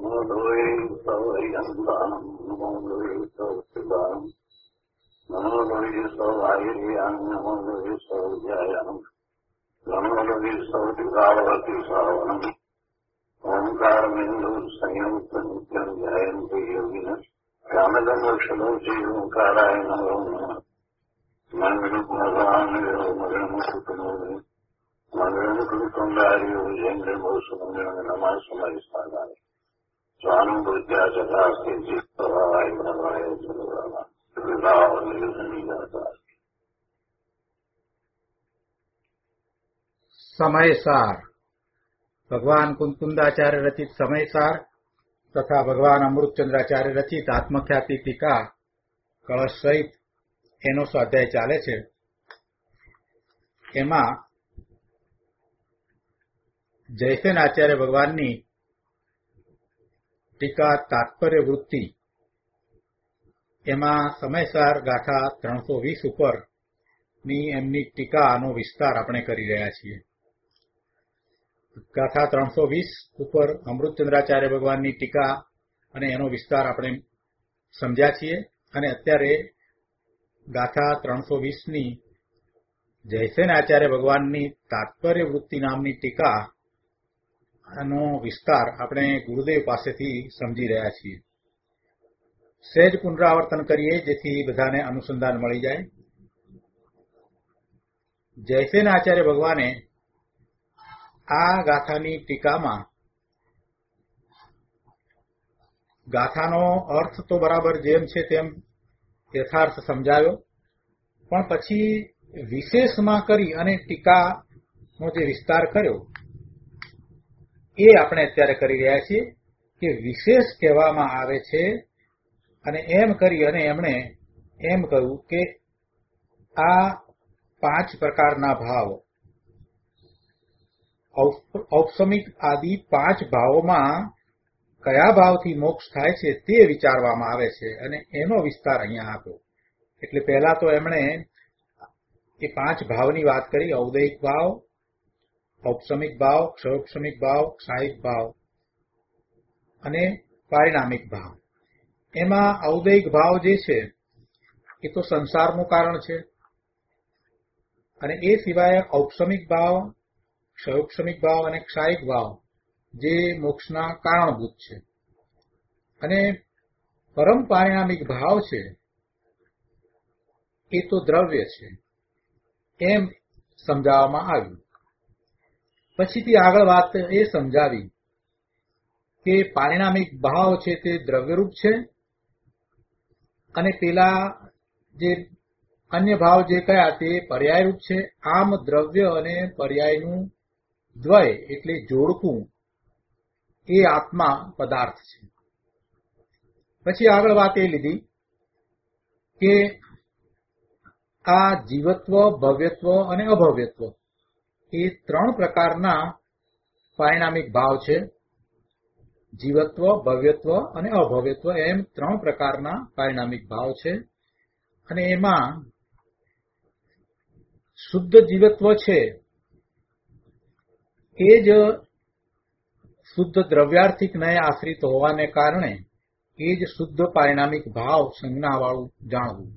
નમોદોય સવૈયંતાનમ નમોદોય સવસિદાનમ નમોદોય સવાયર્યાન નમોદોય સૌજ્યાયાનમ નમોદોય સૌદિગાવતી સાવનમ ઓંકારમિંદુ સંયુક્ત નિત્યમ ધ્યાયંતિ યોગિન કામદમોક્ષદોષી ઓંકારાય નમો નમઃ મંગળભગવાન મગણમુકુટુંબે મંગળમુકુટુંબાર્યો જૈન્દ્રમોસુમંગળ નમઃ સમયસ્થાનાય સ્વાનું બુદ્ધ્યા જગાસ્તે ચિત્તવાય ભવાય જલવામા વિભાવનિર્જનિદાતા. સમયસાર ભગવાન કુંકુંદાચાર્ય રચિત સમયસાર તથા ભગવાન અમૃતચંદ્રાચાર્ય રચિત આત્મખ્યાતિ ટીકા કળશ સહિત એનો સ્વાધ્યાય ચાલે છે. એમાં જયસેન આચાર્ય ભગવાનની ટીકા તાત્પર્ય વૃત્તિ એમાં સમયસાર ગાથા 320 ઉપરની એમની ટીકાનો વિસ્તાર આપણે કરી રહ્યા છીએ. ગાથા 320 ઉપર અમૃતચંદ્રાચાર્ય ભગવાનની ટીકા અને એનો વિસ્તાર આપણે સમજ્યા છીએ અને અત્યારે ગાથા 320ની જયસેન આચાર્ય ભગવાનની તાત્પર્ય વૃત્તિ નામની ટીકા નો વિસ્તાર આપણે ગુરુદેવ પાસેથી સમજી રહ્યા છીએ. સહેજ પુનરાવર્તન કરીએ જેથી બધાને અનુસંધાન મળી જાય. જયસેન આચાર્ય ભગવાને આ ગાથાની ટીકામાં ગાથાનો અર્થ તો બરાબર જેમ છે તેમ યથાર્થ સમજાવ્યો, પણ પછી વિશેષમાં કરી અને ટીકાનો જે વિસ્તાર કર્યો એ આપણે અત્યારે કરી રહ્યા છીએ કે વિશેષ કહેવામાં આવે છે. અને એમ કરી અને એમણે એમ કહ્યું કે આ 5 પ્રકારના ભાવ ઔપસમિક આદિ 5 ભાવોમાં કયા ભાવથી મોક્ષ થાય છે તે વિચારવામાં આવે છે અને એનો વિસ્તાર અહીંયા આપ્યો. એટલે પહેલા તો એમણે એ 5 ભાવની વાત કરી: ઔદૈહિક ભાવ, ઔપસમિક ભાવ, ક્ષયોપસમિક ભાવ, ક્ષાયિક ભાવ અને પારિણામિક ભાવ. એમાં ઔદૈહિક ભાવ જે છે એ તો સંસારનું કારણ છે અને એ સિવાય ઔપસમિક ભાવ, ક્ષયોપસમિક ભાવ અને ક્ષાયિક ભાવ જે મોક્ષના કારણભૂત છે અને પરમ પારિણામિક ભાવ છે એ તો દ્રવ્ય છે એમ સમજાવવામાં આવ્યું. પછીથી આગળ વાત એ સમજાવી કે પારિણામિક ભાવ છે તે દ્રવ્યરૂપ છે અને પેલા જે અન્ય ભાવ જે કયા તે પર્યાયરૂપ છે. આમ દ્રવ્ય અને પર્યાયનું દ્વય એટલે જોડકું એ આત્મા પદાર્થ છે. પછી આગળ વાત એ લીધી કે આ જીવત્વ, ભવ્યત્વ અને અભવ્યત્વ એ 3 પ્રકારના પારિણામિક ભાવ છે. જીવત્વ, ભવ્યત્વ અને અભવ્યત્વ એમ 3 પ્રકારના પારિણામિક ભાવ છે અને એમાં શુદ્ધ જીવત્વ છે એ જ શુદ્ધ દ્રવ્યાર્થિક નય આશ્રિત હોવાને કારણે એ જ શુદ્ધ પારિણામિક ભાવ સંજ્ઞાવાળું જાણવું.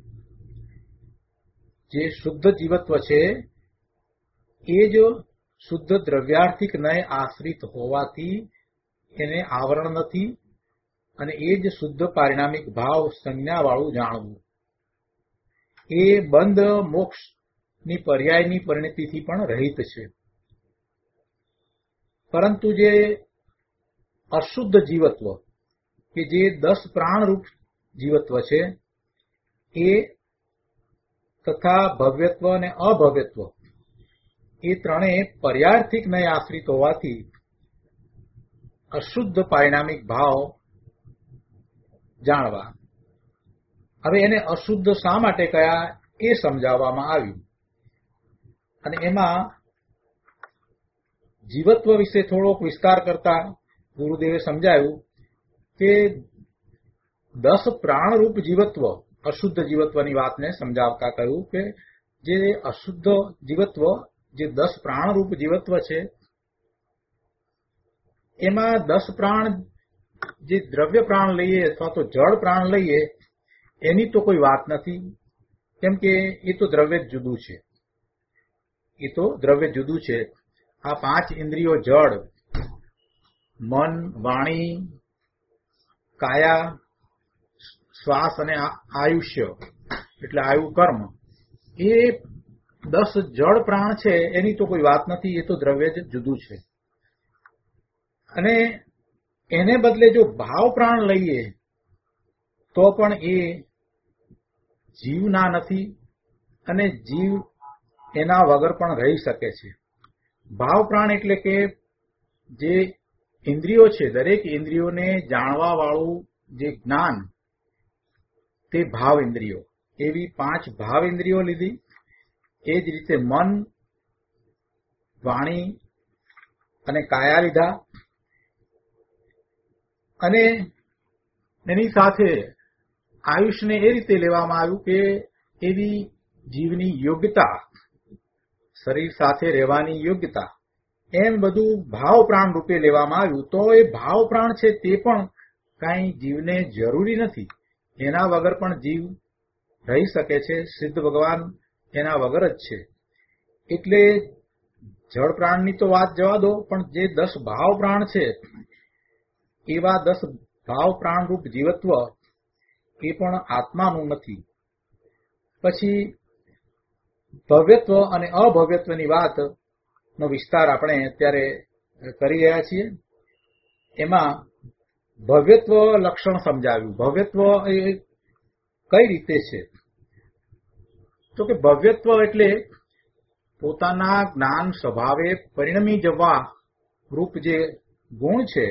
જે શુદ્ધ જીવત્વ છે એ જ શુદ્ધ દ્રવ્યાર્થિક નય આશ્રિત હોવાથી એને આવરણ નથી અને એ જ શુદ્ધ પારિણામિક ભાવ સંજ્ઞાવાળું જાણવું. એ બંધ મોક્ષની પર્યાયની પરિણતિથી પણ રહિત છે. પરંતુ જે અશુદ્ધ જીવત્વ કે જે 10 પ્રાણરૂપ જીવત્વ છે એ તથા ભવ્યત્વ અને અભવ્યત્વ એ ત્રણેય પર્યાર્થિક નય આશ્રિત હોવાથી અશુદ્ધ પારિણામિક ભાવ જાણવા. હવે એને અશુદ્ધ શા માટે કયા એ સમજાવવામાં આવ્યું અને એમાં જીવત્વ વિશે થોડોક વિસ્તાર કરતા ગુરુદેવે સમજાયું કે 10 પ્રાણરૂપ જીવત્વ, અશુદ્ધ જીવત્વની વાતને સમજાવતા કહ્યું કે જે અશુદ્ધ જીવત્વ, જે 10 પ્રાણરૂપ જીવત્વ છે એમાં 10 પ્રાણ જે દ્રવ્ય પ્રાણ લઈએ અથવા તો જળ પ્રાણ લઈએ એની તો કોઈ વાત નથી, કેમ કે એ તો દ્રવ્ય જ જુદું છે. એ તો દ્રવ્ય જુદું છે. આ 5 ઇન્દ્રિયો જળ, મન, વાણી, કાયા, શ્વાસ અને આયુષ્ય એટલે આયુ કર્મ, એ 10 જળ પ્રાણ છે એની તો કોઈ વાત નથી. એ તો દ્રવ્ય જ જુદું છે. અને એને બદલે જો ભાવ પ્રાણ લઈએ તો પણ એ જીવના નથી અને જીવ એના વગર પણ રહી શકે છે. ભાવ પ્રાણ એટલે કે જે ઇન્દ્રિયો છે, દરેક ઇન્દ્રિયોને જાણવા વાળું જે જ્ઞાન, તે ભાવ ઇન્દ્રિયો. એવી 5 ભાવ ઇન્દ્રિયો લીધી. એ જ રીતે મન, વાણી અને કાયા લીધા. અને એની સાથે આયુષ્યને એ રીતે લેવામાં આવ્યું કે એવી જીવની યોગ્યતા, શરીર સાથે રહેવાની યોગ્યતા, એમ બધું ભાવ પ્રાણ રૂપે લેવામાં આવ્યું. તો એ ભાવ પ્રાણ છે તે પણ કાંઈ જીવને જરૂરી નથી. એના વગર પણ જીવ રહી શકે છે. સિદ્ધ ભગવાન એના વગર જ છે. એટલે જળ પ્રાણની તો વાત જવા દો, પણ જે 10 ભાવ પ્રાણ છે એવા 10 ભાવ પ્રાણરૂપ જીવત્વ એ પણ આત્માનું નથી. પછી ભવ્યત્વ અને અભવ્યત્વની વાતનો વિસ્તાર આપણે અત્યારે કરી રહ્યા છીએ. એમાં ભવ્યત્વ લક્ષણ સમજાવ્યું. ભવ્યત્વ એ કઈ રીતે છે? તો કે ભવ્યત્વ એટલે પોતાના જ્ઞાન સ્વભાવે પરિણમી જવા રૂપ જે ગુણ છે,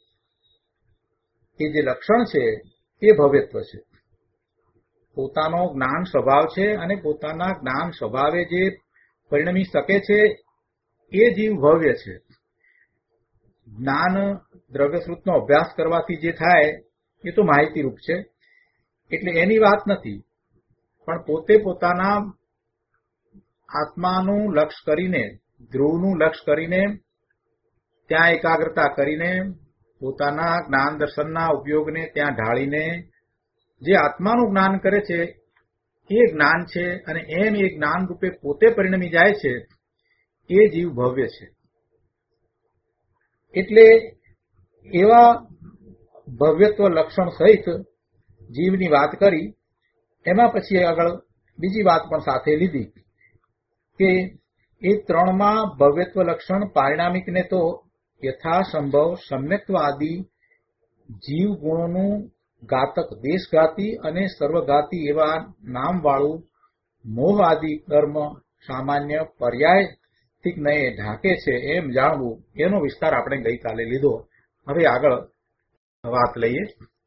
એ જે લક્ષણ છે એ ભવ્યત્વ છે. પોતાનો જ્ઞાન સ્વભાવ છે અને પોતાના જ્ઞાન સ્વભાવે જે પરિણમી શકે છે એ જીવ ભવ્ય છે. જ્ઞાન દ્રવ્યશ્રુતનો અભ્યાસ કરવાથી જે થાય એ તો માહિતી રૂપ છે, એટલે એની વાત નથી. પણ પોતે પોતાના આત્માનું લક્ષ્ય કરીને, ધ્રુવનું લક્ષ્ય કરીને, ત્યાં એકાગ્રતા કરીને, પોતાના જ્ઞાન દર્શનના ઉપયોગને ત્યાં ઢાળીને જે આત્માનું જ્ઞાન કરે છે એ જ્ઞાન છે. અને એમ એ જ્ઞાન રૂપે પોતે પરિણમી જાય છે, એ જીવ ભવ્ય છે. એટલે એવા ભવ્યત્વ લક્ષણ સહિત જીવની વાત કરી. એમાં પછી આગળ બીજી વાત પણ સાથે લીધી કે એ 3માં ભવ્યત્વ લક્ષણ પારિણામિકને તો યથાસંભવ સમ્યક્ત્વ આદિ જીવ ગુણોનું ઘાતક, દેશઘાતી અને સર્વઘાતી એવા નામવાળું મોહ આદિ કર્મ સામાન્ય પર્યાયથી નયે ઢાંકે છે એમ જાણવું, એનો વિસ્તાર આપણે ગઈકાલે લીધો. હવે આગળ વાત લઈએ.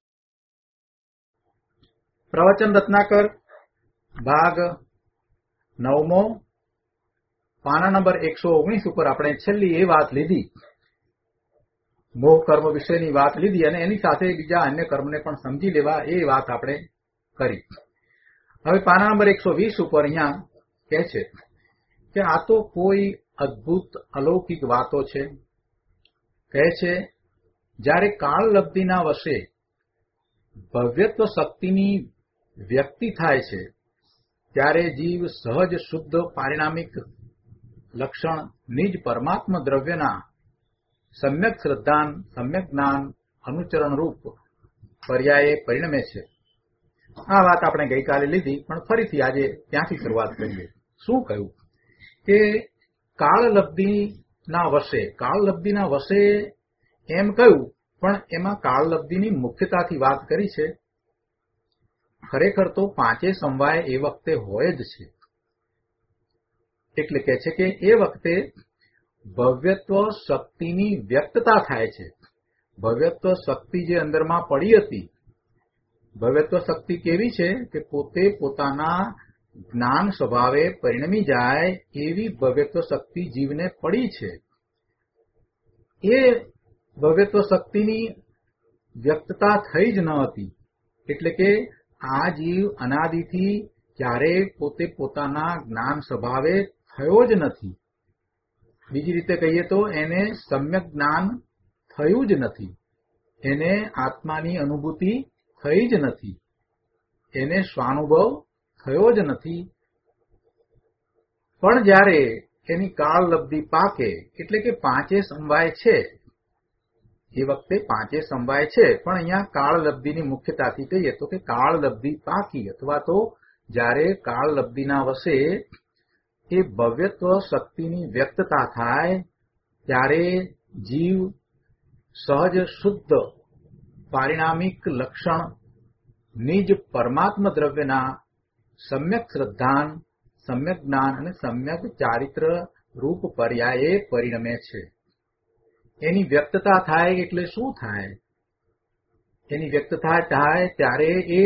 પ્રવચન રત્નાકર ભાગ 9મો, પાના નંબર 119 ઉપર આપણે છેલ્લી એ વાત લીધી, મોહ કર્મ વિશેની વાત લીધી. અને એની સાથે બીજા અન્ય કર્મને પણ સમજી લેવા એ વાત આપણે કરી. હવે પાના નંબર 120 ઉપર અહીંયા કહે છે કે આ તો કોઈ અદ્ભુત અલૌકિક વાતો છે. કહે છે જ્યારે કાળલબ્ધિના વશે ભવ્યત્વ શક્તિની વ્યક્તિ થાય છે ત્યારે જીવ સહજ શુદ્ધ પારિણામિક લક્ષણ નિજ પરમાત્મ દ્રવ્યના સમ્યક શ્રદ્ધાન, સમ્યક જ્ઞાન, અનુચરણ રૂપ પર્યાયે પરિણમે છે. આ વાત આપણે ગઈકાલે લીધી, પણ ફરીથી આજે ત્યાંથી શરૂઆત કરીએ. શું કહ્યું કે કાળલબ્ધિના વશે એમ કહ્યું, પણ એમાં કાળલબ્ધિની મુખ્યતાથી વાત કરી છે. ખરેખર તો 5 સમવાય એ વખતે હોય જ છે. એટલે કહે છે કે એ વખતે ભવ્યત્વ શક્તિની વ્યક્તતા થાય છે. ભવ્યત્વ શક્તિ જે અંદરમાં પડી હતી, ભવ્યત્વ શક્તિ કેવી છે કે પોતે પોતાના જ્ઞાન સ્વભાવે પરિણમી જાય એવી ભવ્યત્વ શક્તિ જીવને પડી છે. એ ભવ્યત્વ શક્તિની વ્યક્તતા થઈ જ ન હતી. એટલે કે આ જીવ અનાદિથી ક્યારેય પોતે પોતાના જ્ઞાન સ્વભાવે થયો જ નથી. બીજી રીતે કહીએ તો એને સમ્યક જ્ઞાન થયું જ નથી. એને આત્માની અનુભૂતિ થઈ જ નથી, એને સ્વાનુભવ થયો જ નથી. પણ જ્યારે એની કાળલબ્ધિ પાકે, એટલે કે પાંચે સમવાય છે, એ વખતે પાંચે સમવાય છે, પણ અહીંયા કાળલબ્ધિની મુખ્યતાથી કહીએ તો કે કાળલબ્ધિ પાકી, અથવા તો જ્યારે કાળલબ્ધિના વશે એ ભવ્યત્વ શક્તિની વ્યક્તતા થાય ત્યારે જીવ સહજ શુદ્ધ પારિણામિક લક્ષણ નિજ પરમાત્મ દ્રવ્યના સમ્યક શ્રદ્ધાન, સમ્યક જ્ઞાન અને સમ્યક ચારિત્ર રૂપ પર્યાયે પરિણમે છે. એની વ્યક્તતા થાય એટલે શું થાય? એની વ્યક્તતા થાય ત્યારે એ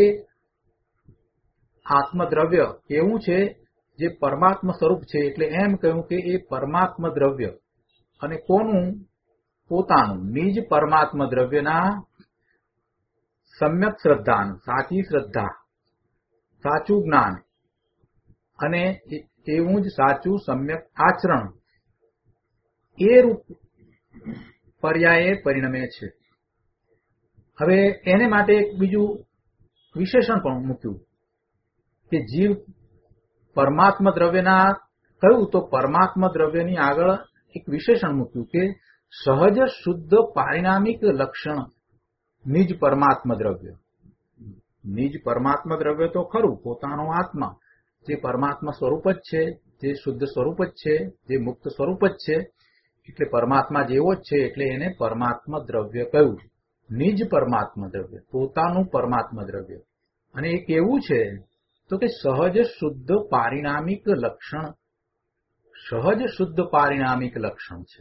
આત્મદ્રવ્ય એવું છે જે પરમાત્મ સ્વરૂપ છે. એટલે એમ કહ્યું કે એ પરમાત્મ દ્રવ્ય અને કોનું? પોતાનું નિજ પરમાત્મ દ્રવ્યના સમ્યક શ્રદ્ધાન, સાચી શ્રદ્ધા, સાચું જ્ઞાન અને એવું જ સાચું સમ્યક આચરણ એ રૂપ પર્યાયે પરિણમે છે. હવે એને માટે એક બીજું વિશેષણ પણ મૂક્યું કે જીવ પરમાત્મ દ્રવ્યના કહ્યું તો પરમાત્મ દ્રવ્યની આગળ એક વિશેષણ મૂક્યું કે સહજ શુદ્ધ પારિણામિક લક્ષણ નિજ પરમાત્મ દ્રવ્ય. નિજ પરમાત્મ દ્રવ્ય તો ખરું, પોતાનો આત્મા જે પરમાત્મા સ્વરૂપ જ છે, જે શુદ્ધ સ્વરૂપ જ છે, જે મુક્ત સ્વરૂપ જ છે, એટલે પરમાત્મા જેવો જ છે, એટલે એને પરમાત્મ દ્રવ્ય કહ્યું. નિજ પરમાત્મ દ્રવ્ય, પોતાનું પરમાત્મ દ્રવ્ય. અને એ કેવું છે તો કે સહજ શુદ્ધ પારિણામિક લક્ષણ, સહજ શુદ્ધ પારિણામિક લક્ષણ છે.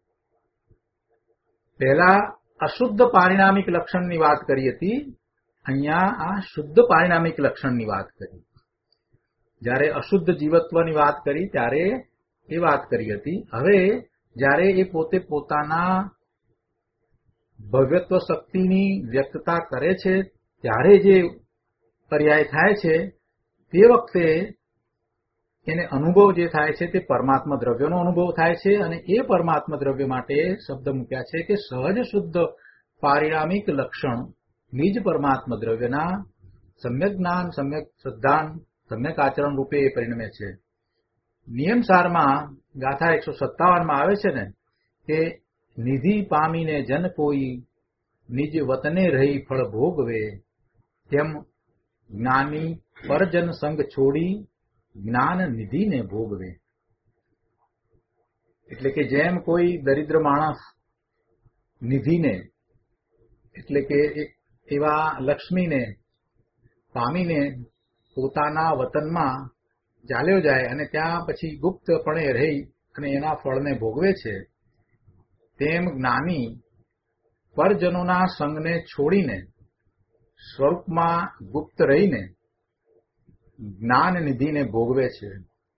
પહેલા અશુદ્ધ પારિણામિક લક્ષણની વાત કરી હતી, અહીંયા આ શુદ્ધ પારિણામિક લક્ષણની વાત કરી. જ્યારે અશુદ્ધ જીવત્વની વાત કરી ત્યારે એ વાત કરી હતી. હવે જ્યારે એ પોતે પોતાના ભવ્યત્વ શક્તિની વ્યક્તતા કરે છે ત્યારે જે પર્યાય થાય છે તે વખતે એને અનુભવ જે થાય છે તે પરમાત્મ દ્રવ્યનો અનુભવ થાય છે. અને એ પરમાત્મ દ્રવ્ય માટે શબ્દ મૂક્યા છે કે સહજ શુદ્ધ પારિણામિક લક્ષણ નિજ પરમાત્મ દ્રવ્યના સમ્યક જ્ઞાન, સમ્યક શ્રદ્ધાન, સમ્યક આચરણ રૂપે એ પરિણમે છે. નિયમસારમાં ગાથા 157 આવે છે ને કે નિધિ પામીને જન કોઈ નિજ વતને રહી ફળ ભોગવે, તેમ જ્ઞાની પરજન સંગ છોડી જ્ઞાન નિધિને ભોગવે. એટલે કે જેમ કોઈ દરિદ્ર માણસ નિધિને એટલે કે એવા લક્ષ્મીને પામીને પોતાના વતનમાં ચાલ્યો જાય અને ત્યાં પછી ગુપ્તપણે રહી અને એના ફળને ભોગવે છે, તેમ જ્ઞાની પરજનોના સંગને છોડીને સ્વરૂપમાં ગુપ્ત રહીને જ્ઞાન નિધિને ભોગવે છે.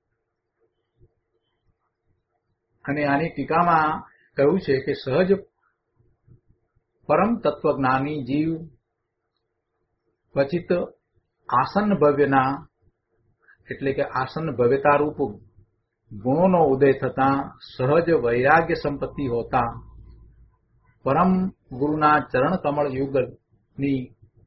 અને આની ટીકામાં કહ્યું છે કે સહજ પરમ તત્વજ્ઞાની જીવ ક્વચિત આસન્ન ભવ્યના એટલે કે આસન્ન ભવ્યતારૂપ ગુણોનો ઉદય થતા સહજ વૈરાગ્ય સંપત્તિ હોતા પરમ ગુરુના ચરણ કમળ યુગલની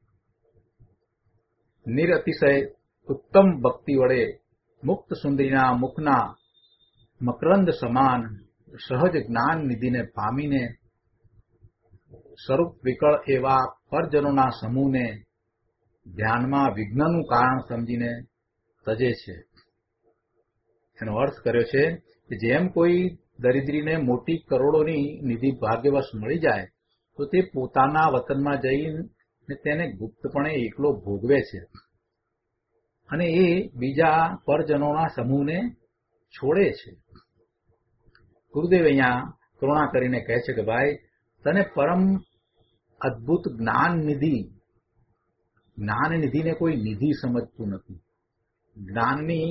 નિરતિશય ઉત્તમ ભક્તિ વડે મુક્ત સુંદરીના મુખના મકરંદ સમાન સહજ જ્ઞાન નિધિને પામીને સ્વરૂપ વિકળ એવા પરજનોના સમૂહને ધ્યાનમાં વિઘ્નનું કારણ સમજીને તજે છે. એનો અર્થ કર્યો છે કે જેમ કોઈ દરિદ્રીને મોટી કરોડોની નિધિ ભાગ્યવશ મળી જાય તો તે પોતાના વતનમાં જઈને તેને ગુપ્તપણે એકલો ભોગવે છે અને એ બીજા પરજનોના સમૂહને છોડે છે. ગુરુદેવ અહીંયા કરુણા કરીને કહે છે કે ભાઈ તને પરમ અદ્ભુત જ્ઞાન નિધિને કોઈ નિધિ સમજતું નથી. જ્ઞાનની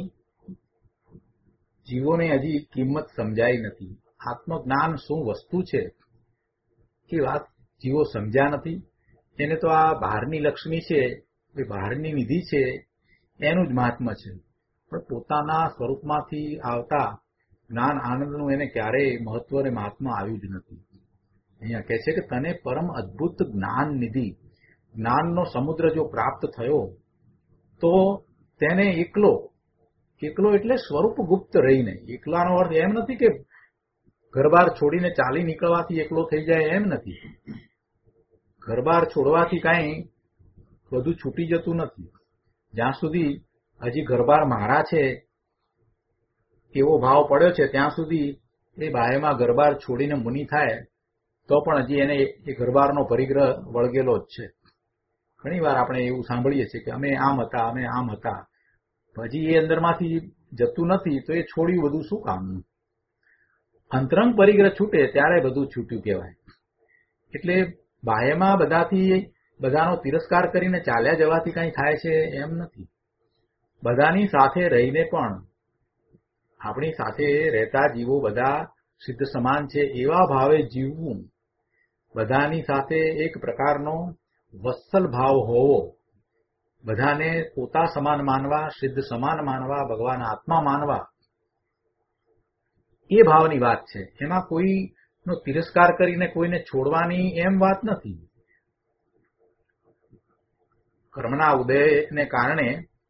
જીવોને હજી કિંમત સમજાઈ નથી. આત્મજ્ઞાન શું વસ્તુ છે એ વાત જીવો સમજ્યા નથી. એને તો આ બહારની લક્ષ્મી છે, એ બહારની નિધિ છે, એનું જ મહાત્મ્ય છે, પણ પોતાના સ્વરૂપમાંથી આવતા જ્ઞાન આનંદનું એને ક્યારેય મહત્વ અને મહાત્મા આવ્યું જ નથી. અહીંયા કહે છે કે તને પરમ અદ્ભુત જ્ઞાન નિધિ, જ્ઞાનનો સમુદ્ર જો પ્રાપ્ત થયો તો તેને એકલો એટલે સ્વરૂપ ગુપ્ત રહીને. એકલાનો અર્થ એમ નથી કે ઘરબાર છોડીને ચાલી નીકળવાથી એકલો થઈ જાય, એમ નથી. ઘરબાર છોડવાથી કાંઈ બધું છૂટી જતું નથી. જ્યાં સુધી હજી ઘરબાર મારા છે એવો ભાવ પડ્યો છે ત્યાં સુધી એ બાહેમાં ઘરબાર છોડીને મુનિ થાય તો પણ હજી એને એ ઘરબારનો પરિગ્રહ વળગેલો જ છે. ઘણી વાર આપણે એવું સાંભળીએ છીએ કે અમે આમ હતા, હજી એ અંદરમાંથી જતું નથી તો એ છોડ્યું બધું શું કામનું. અંતરંગ પરિગ્રહ છૂટે ત્યારે બધું છૂટ્યું કહેવાય. એટલે બાહ્યમાં બધાનો તિરસ્કાર કરીને ચાલ્યા જવાથી કંઈ થાય છે એમ નથી. બધાની સાથે રહીને પણ આપણી સાથે રહેતા જીવો બધા સિદ્ધ સમાન છે એવા ભાવે જીવવું, બધાની સાથે એક પ્રકારનો વત્સલ ભાવ હોવો, બધાને પોતા સમાન માનવા, સિદ્ધ સમાન માનવા, ભગવાન આત્મા માનવા, એ ભાવની વાત છે. એમાં કોઈનો તિરસ્કાર કરીને કોઈને છોડવાની એમ વાત નથી. કર્મના ઉદયને કારણે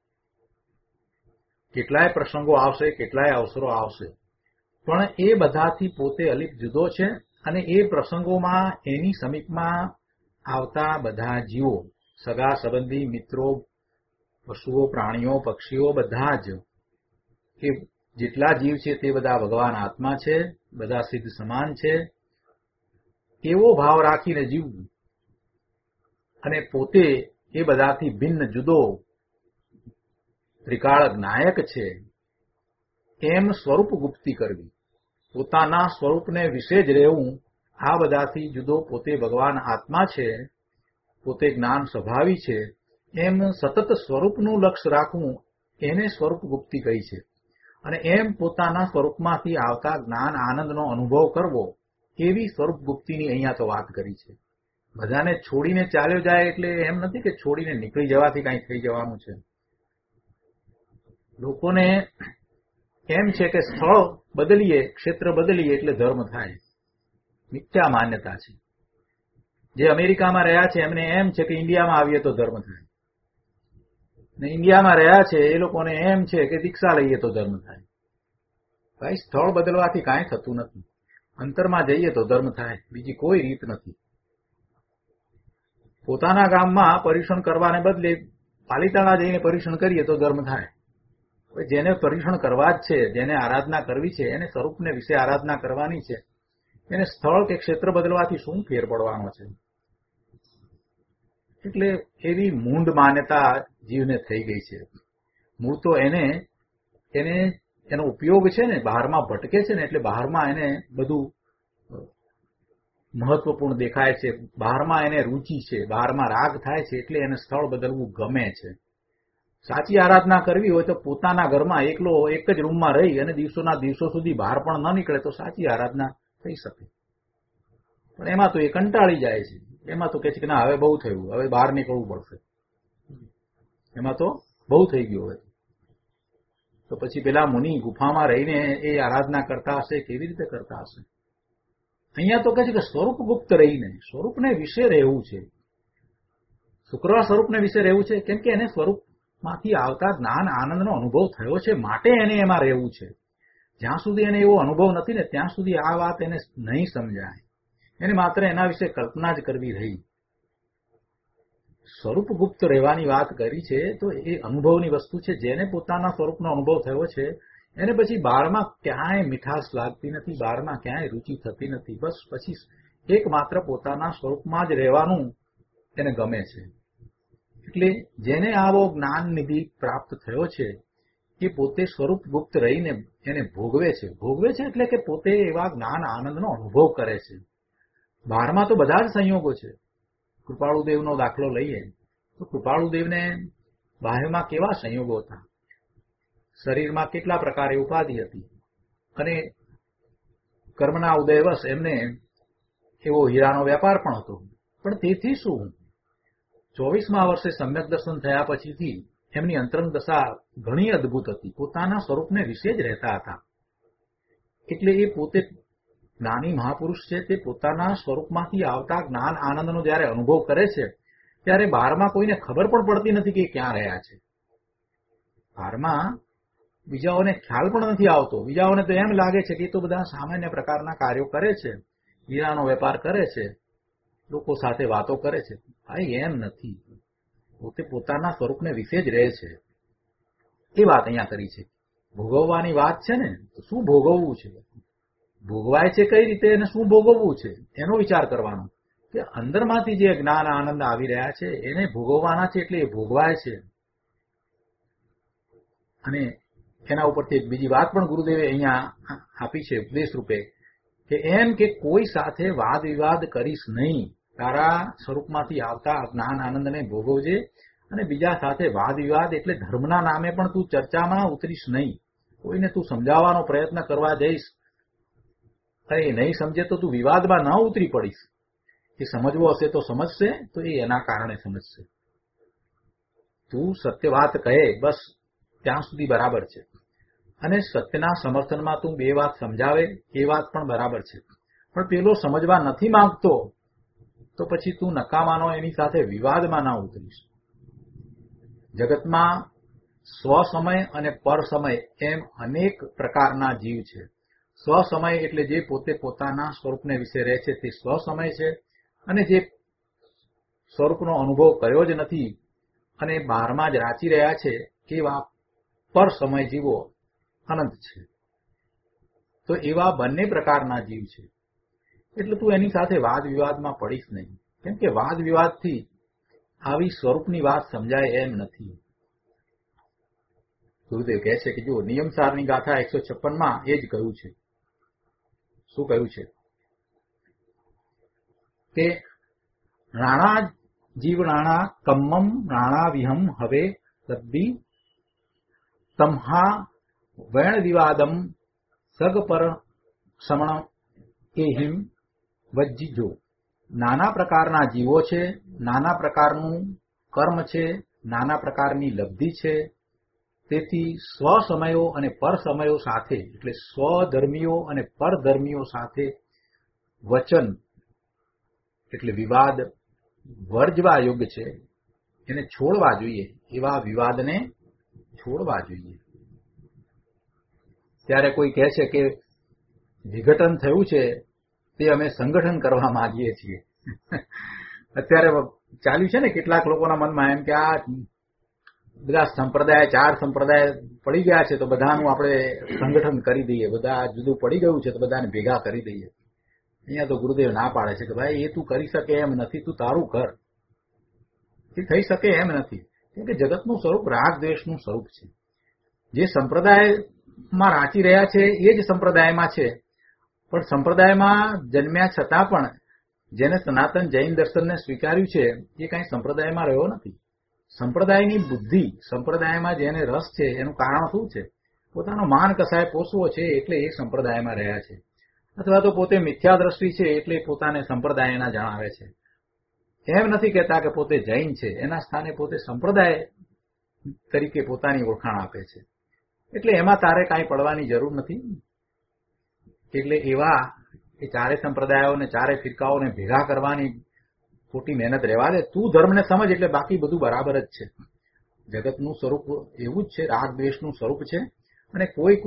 કેટલાય પ્રસંગો આવશે, કેટલાય અવસરો આવશે, પણ એ બધાથી પોતે અલિપ જુદો છે. અને એ પ્રસંગોમાં એની સમીપમાં આવતા બધા જીવો, સગા સંબંધી, મિત્રો, પશુઓ, પ્રાણીઓ, પક્ષીઓ, બધા જ કે જેટલા જીવ છે તે બધા ભગવાન આત્મા છે, બધા સિદ્ધ સમાન છે, એવો ભાવ રાખીને જીવવું અને પોતે એ બધાથી ભિન્ન જુદો ત્રિકાળક નાયક છે એમ સ્વરૂપ ગુપ્તી કરવી, પોતાના સ્વરૂપને વિશે જ રહેવું. આ બધાથી જુદો પોતે ભગવાન આત્મા છે, પોતે જ્ઞાન સ્વભાવી છે, એમ સતત સ્વરૂપનું લક્ષ્ય રાખવું, એને સ્વરૂપ ગુપ્તી કહી છે. અને એમ પોતાના સ્વરૂપમાંથી આવતા જ્ઞાન આનંદનો અનુભવ કરવો, એવી સ્વરૂપ ગુપ્તીની અહીંયા તો વાત કરી છે. બધાને છોડીને ચાલ્યો જાય એટલે એમ નથી કે છોડીને નીકળી જવાથી કાંઈ થઈ જવાનું છે. લોકોને એમ છે કે સ્થળ બદલીએ, ક્ષેત્ર બદલીએ એટલે ધર્મ થાય. મિથ્યા માન્યતા છે. જે અમેરિકામાં રહ્યા છે એમને એમ છે કે ઇન્ડિયામાં આવીએ તો ધર્મ થાય, ને ઇન્ડિયામાં રહ્યા છે એ લોકોને એમ છે કે દીક્ષા લઈએ તો ધર્મ થાય. ભાઈ, સ્થળ બદલવાથી કાંઈ થતું નથી. અંતરમાં જઈએ તો ધર્મ થાય, બીજી કોઈ રીત નથી. પોતાના ગામમાં પર્યુષણ કરવાને બદલે પાલીતાણા જઈને પર્યુષણ કરીએ તો ધર્મ થાય. જેને પર્યુષણ કરવા જ છે, જેને આરાધના કરવી છે, એને સ્વરૂપને વિશે આરાધના કરવાની છે, એને સ્થળ કે ક્ષેત્ર બદલવાથી શું ફેર પડવાનો છે? એટલે એવી મૂંડ માન્યતા જીવને થઈ ગઈ છે. મૂળ તો એનો ઉપયોગ છે ને બહારમાં ભટકે છે ને, એટલે બહારમાં એને બધું મહત્વપૂર્ણ દેખાય છે, બહારમાં એને રૂચિ છે, બહારમાં રાગ થાય છે, એટલે એને સ્થળ બદલવું ગમે છે. સાચી આરાધના કરવી હોય તો પોતાના ઘરમાં એકલો એક જ રૂમમાં રહી અને દિવસોના દિવસો સુધી બહાર પણ ન નીકળે તો સાચી આરાધના થઈ શકે. પણ એમાં તો એ કંટાળી જાય છે. એમાં તો કહે છે કે ના, હવે બહુ થયું, હવે બહાર નીકળવું પડશે. એમાં તો બહુ થઈ ગયું. હવે તો પછી પેલા મુનિ ગુફામાં રહીને એ આરાધના કરતા હશે, કેવી રીતે કરતા હશે? અહીંયા તો કહે છે કે સ્વરૂપ ગુપ્ત રહીને સ્વરૂપને વિશે રહેવું છે. શુક્રવાર સ્વરૂપને વિશે રહેવું છે, કેમ કે એને સ્વરૂપમાંથી આવતા જ્ઞાન આનંદનો અનુભવ થયો છે, માટે એને એમાં રહેવું છે. જ્યાં સુધી એને એવો અનુભવ નથી ને ત્યાં સુધી આ વાત એને નહીં સમજાય. એને માત્ર એના વિશે કલ્પના જ કરવી રહી. સ્વરૂપ ગુપ્ત રહેવાની વાત કરી છે તો એ અનુભવની વસ્તુ છે. જેને પોતાના સ્વરૂપનો અનુભવ થયો છે એને પછી બહારમાં ક્યાંય મીઠાશ લાગતી નથી, બહારમાં ક્યાંય રુચિ થતી નથી. બસ પછી એક માત્ર પોતાના સ્વરૂપમાં જ રહેવાનું એને ગમે છે. એટલે જેને આવો જ્ઞાન નિધિ પ્રાપ્ત થયો છે એ પોતે સ્વરૂપ ગુપ્ત રહીને એને ભોગવે છે. ભોગવે છે એટલે કે પોતે એવા જ્ઞાન આનંદનો અનુભવ કરે છે. બહારમાં તો બધા જ સંયોગો છે. કૃપાળુદેવનો દાખલો લઈએ તો કૃપાળુદેવને બાહ્યમાં કેવા સંયોગો હતા, શરીરમાં કેટલા પ્રકારે ઉપાધિ હતી, અને કર્મના ઉદયવશ એમને એવો હીરાનો વેપાર પણ હતો. પણ તેથી શું, 24મા વર્ષે સમ્યક દર્શન થયા પછીથી એમની અંતરંગ દશા ઘણી અદભુત હતી. પોતાના સ્વરૂપને વિશે જ રહેતા હતા. એટલે એ પોતે જ્ઞાની મહાપુરુષ છે તે પોતાના સ્વરૂપમાંથી આવતા જ્ઞાન આનંદનો જયારે અનુભવ કરે છે ત્યારે બહારમાં કોઈને ખબર પણ પડતી નથી કે ક્યાં રહ્યા છે. બહારમાં બીજાઓને ખ્યાલ પણ નથી આવતો. બીજાઓને તો એમ લાગે છે કે એ તો બધા સામાન્ય પ્રકારના કાર્યો કરે છે, હીરાનો વેપાર કરે છે, લોકો સાથે વાતો કરે છે. ભાઈ એમ નથી, પોતે પોતાના સ્વરૂપને વિશે જ રહે છે. એ વાત અહીંયા કરી છે. ભોગવવાની વાત છે ને, તો શું ભોગવવું છે, ભોગવાય છે કઈ રીતે અને શું ભોગવવું છે એનો વિચાર કરવાનો. કે અંદરમાંથી જે જ્ઞાન આનંદ આવી રહ્યા છે એને ભોગવવાના છે એટલે એ ભોગવાય છે. અને એના ઉપરથી એક બીજી વાત પણ ગુરુદેવે અહીંયા આપી છે ઉપદેશ રૂપે, કે એમ કે કોઈ સાથે વાદ વિવાદ કરીશ નહીં, તારા સ્વરૂપમાંથી આવતા જ્ઞાન આનંદને ભોગવજે, અને બીજા સાથે વાદ વિવાદ એટલે ધર્મના નામે પણ તું ચર્ચામાં ઉતરીશ નહીં. કોઈને તું સમજાવવાનો પ્રયત્ન કરવા જઈશ, અરે નહીં સમજે તો તું વિવાદમાં ન ઉતરી પડીશ. એ સમજવો હશે તો સમજશે, તો એ એના કારણે સમજશે. તું સત્ય વાત કહે બસ ત્યાં સુધી બરાબર છે, અને સત્યના સમર્થનમાં તું બે વાત સમજાવે એ વાત પણ બરાબર છે. પણ પેલો સમજવા નથી માંગતો તો પછી તું નકામાનો એની સાથે વિવાદમાં ના ઉતરીશ. જગતમાં સ્વસમય અને પરસમય એમ અનેક પ્રકારના જીવ છે. સ્વસમય એટલે જે પોતે પોતાના સ્વરૂપને વિશે રહે છે તે સ્વસમય છે, અને જે સ્વરૂપનો અનુભવ કર્યો જ નથી અને બહારમાં જ રાચી રહ્યા છે એવા પરસમય જીવો અનંત છે. તો એવા બંને પ્રકારના જીવ છે. એટલે તું એની સાથે વાદ વિવાદમાં પડીશ નહીં, કેમ કે વાદ વિવાદથી આવી સ્વરૂપની વાત સમજાય એમ નથી. ગુરુદેવ કહે છે કે જો નિયમસારની ગાથા 156માં એ જ કહ્યું છે. શું કહ્યું છે? કે રાણા જીવ રાણા કમ્મમ રાણા વિહમ હવે લબ્ધી તમ્હા વૈણ વિવાદમ સગ પર સમણ એહિમ વજ્જીજો. નાના પ્રકારના જીવો છે, નાના પ્રકારનું કર્મ છે, નાના પ્રકારની લબ્ધિ છે. તેથી સ્વસમયો અને પરસમયો સાથે એટલે સ્વધર્મીઓ અને પરધર્મીઓ સાથે વચન એટલે વિવાદ વર્જવા યોગ્ય છે, એને છોડવા જોઈએ. એવા વિવાદને છોડવા જોઈએ. ત્યારે કોઈ કહે છે કે વિઘટન થયું છે તે અમે સંગઠન કરવા માંગીએ છીએ. અત્યારે ચાલ્યું છે ને કેટલાક લોકોના મનમાં એમ કે આ બધા સંપ્રદાય 4 સંપ્રદાય પડી ગયા છે તો બધાનું આપણે સંગઠન કરી દઈએ, બધા જુદું પડી ગયું છે તો બધાને ભેગા કરી દઈએ. અહીંયા તો ગુરુદેવ ના પાડે છે કે ભાઈ એ તું કરી શકે એમ નથી, તું તારું કર. એ થઈ શકે એમ નથી, કેમ કે જગતનું સ્વરૂપ રાગ દ્વેષનું સ્વરૂપ છે. જે સંપ્રદાયમાં રાચી રહ્યા છે એ જ સંપ્રદાયમાં છે, પણ સંપ્રદાયમાં જન્મ્યા છતાં પણ જેને સનાતન જૈન દર્શનને સ્વીકાર્યું છે એ કાંઈ સંપ્રદાયમાં રહ્યો નથી. સંપ્રદાયની બુદ્ધિ, સંપ્રદાયમાં જેને રસ છે એનું કારણ શું છે? પોતાનો માન કસાય પોષવો છે એટલે એ સંપ્રદાયમાં રહ્યા છે, અથવા તો પોતે મિથ્યા દ્રષ્ટિ છે એટલે પોતાને સંપ્રદાયના જણાવે છે. એમ નથી કહેતા કે પોતે જૈન છે, એના સ્થાને પોતે સંપ્રદાય તરીકે પોતાની ઓળખાણ આપે છે. એટલે એમાં તારે કાંઈ પડવાની જરૂર નથી. એટલે એવા એ ચારે સંપ્રદાયોને ચારે ફિરકાઓને ભેગા કરવાની ખોટી મહેનત રહેવા દે. તું ધર્મને સમજ એટલે બાકી બધું બરાબર જ છે. જગતનું સ્વરૂપ એવું જ છે, રાગ દ્વેષનું સ્વરૂપ છે, અને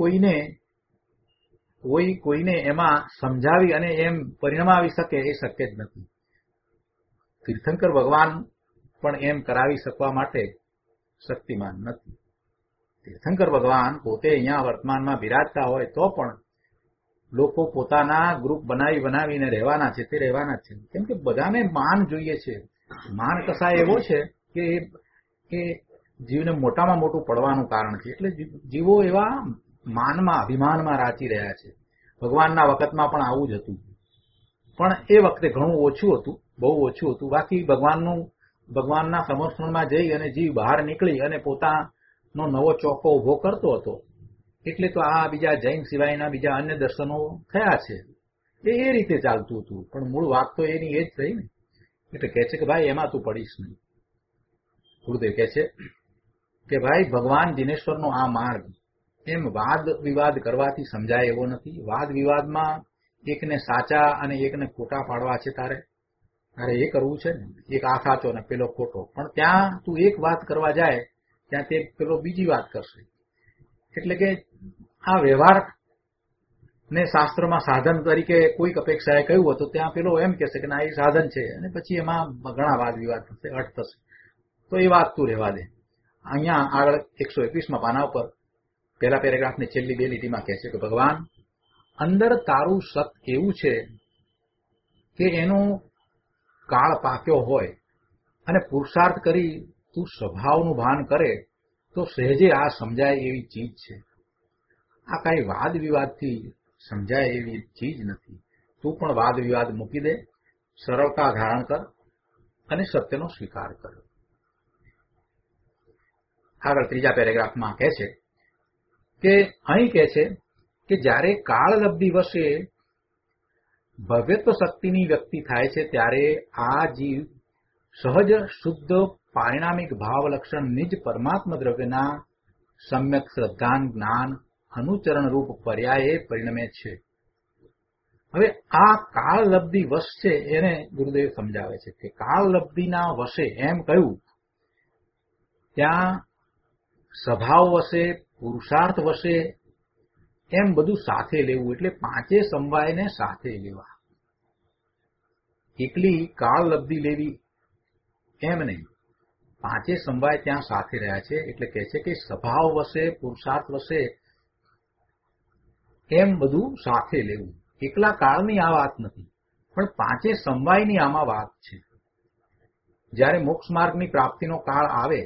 કોઈને એમાં સમજાવી અને એમ પરિણમાવી શકે એ શક્ય જ નથી. તીર્થંકર ભગવાન પણ એમ કરાવી શકવા માટે શક્તિમાન નથી. તીર્થંકર ભગવાન પોતે અહીંયા વર્તમાનમાં બિરાજતા હોય તો પણ લોકો પોતાના ગ્રુપ બનાવીને રહેવાના છે તે રહેવાના જ છે. કેમ કે બધાને માન જોઈએ છે. માન કસાય એવો છે કે જીવને મોટામાં મોટું પડવાનું કારણ છે. એટલે જીવો એવા માનમાં અભિમાનમાં રાચી રહ્યા છે. ભગવાનના વખતમાં પણ આવું જ હતું, પણ એ વખતે ઘણું ઓછું હતું, બહુ ઓછું હતું. બાકી ભગવાનના સમર્થનમાં જઈ અને જીવ બહાર નીકળી અને પોતાનો નવો ચોકો ઉભો કરતો હતો. એટલે તો આ બીજા જૈન સિવાયના બીજા અન્ય દર્શનો થયા છે. એ રીતે ચાલતું હતું, પણ મૂળ વાત તો એની એ જ થઈ ને. એટલે કહે છે કે ભાઈ એમાં તું પડીશ નહીં. ગુરુદેવ કહે છે કે ભાઈ ભગવાન દિનેશ્વરનો આ માર્ગ એમ વાદ વિવાદ કરવાથી સમજાય એવો નથી. વાદ વિવાદમાં એકને સાચા અને એકને ખોટા પાડવા છે તારે એ કરવું છે ને, એક આ સાચો ને પેલો ખોટો. પણ ત્યાં તું એક વાત કરવા જાય ત્યાં તે પેલો બીજી વાત કરશે. એટલે કે આ વ્યવહાર ને શાસ્ત્રમાં સાધન તરીકે કોઈક અપેક્ષાએ કહ્યું હતું, ત્યાં પેલો એમ કહેશે કે ના એ સાધન છે, અને પછી એમાં ઘણા વાદ વિવાદ થશે, અર્થ થશે. તો એ વાત તું રહેવા દે. અહીંયા આગળ 121માં પાના ઉપર પહેલા પેરેગ્રાફની છેલ્લી 2 લીટીમાં કહે છે કે ભગવાન, અંદર તારું સત એવું છે કે એનો કાળ પાક્યો હોય અને પુરુષાર્થ કરી તું સ્વભાવનું ભાન કરે તો સહેજે આ સમજાય એવી ચીજ છે. આ કાંઈ વાદ વિવાદથી સમજાય એવી ચીજ નથી. તું પણ વાદ વિવાદ મૂકી દે, સરળતા ધારણ કર અને સત્યનો સ્વીકાર કર. આગળ 3જા પેરેગ્રાફમાં કહે છે કે અહીં કહે છે કે જ્યારે કાળલબ્ધિ વશે ભવ્યત્વ શક્તિની વ્યક્તિ થાય છે ત્યારે આ જીવ સહજ શુદ્ધ પારિણામિક ભાવ લક્ષણ નિજ પરમાત્મા દ્રવ્યના સમ્યક શ્રદ્ધાન જ્ઞાન અનુચરણ રૂપ પર્યાયે પરિણમે છે. હવે આ કાળલબ્ધિ વશ છે એને ગુરુદેવ સમજાવે છે કે કાળલબ્ધિના વશે એમ કહ્યું ત્યાં સ્વભાવ વશે, પુરુષાર્થ વશે એમ બધું સાથે લેવું. એટલે 5 સમવાયને સાથે લેવા. એકલી કાળલબ્ધિ લેવી એમ નહીં, 5 સમવાય ત્યાં સાથે રહ્યા છે. એટલે કહે છે કે સ્વભાવ વશે, પુરુષાર્થ વશે એમ બધું સાથે લેવું. એકલા કાળની આ વાત નથી, પણ 5 સમવાયની આમાં વાત છે. જ્યારે મોક્ષ માર્ગની પ્રાપ્તિનો કાળ આવે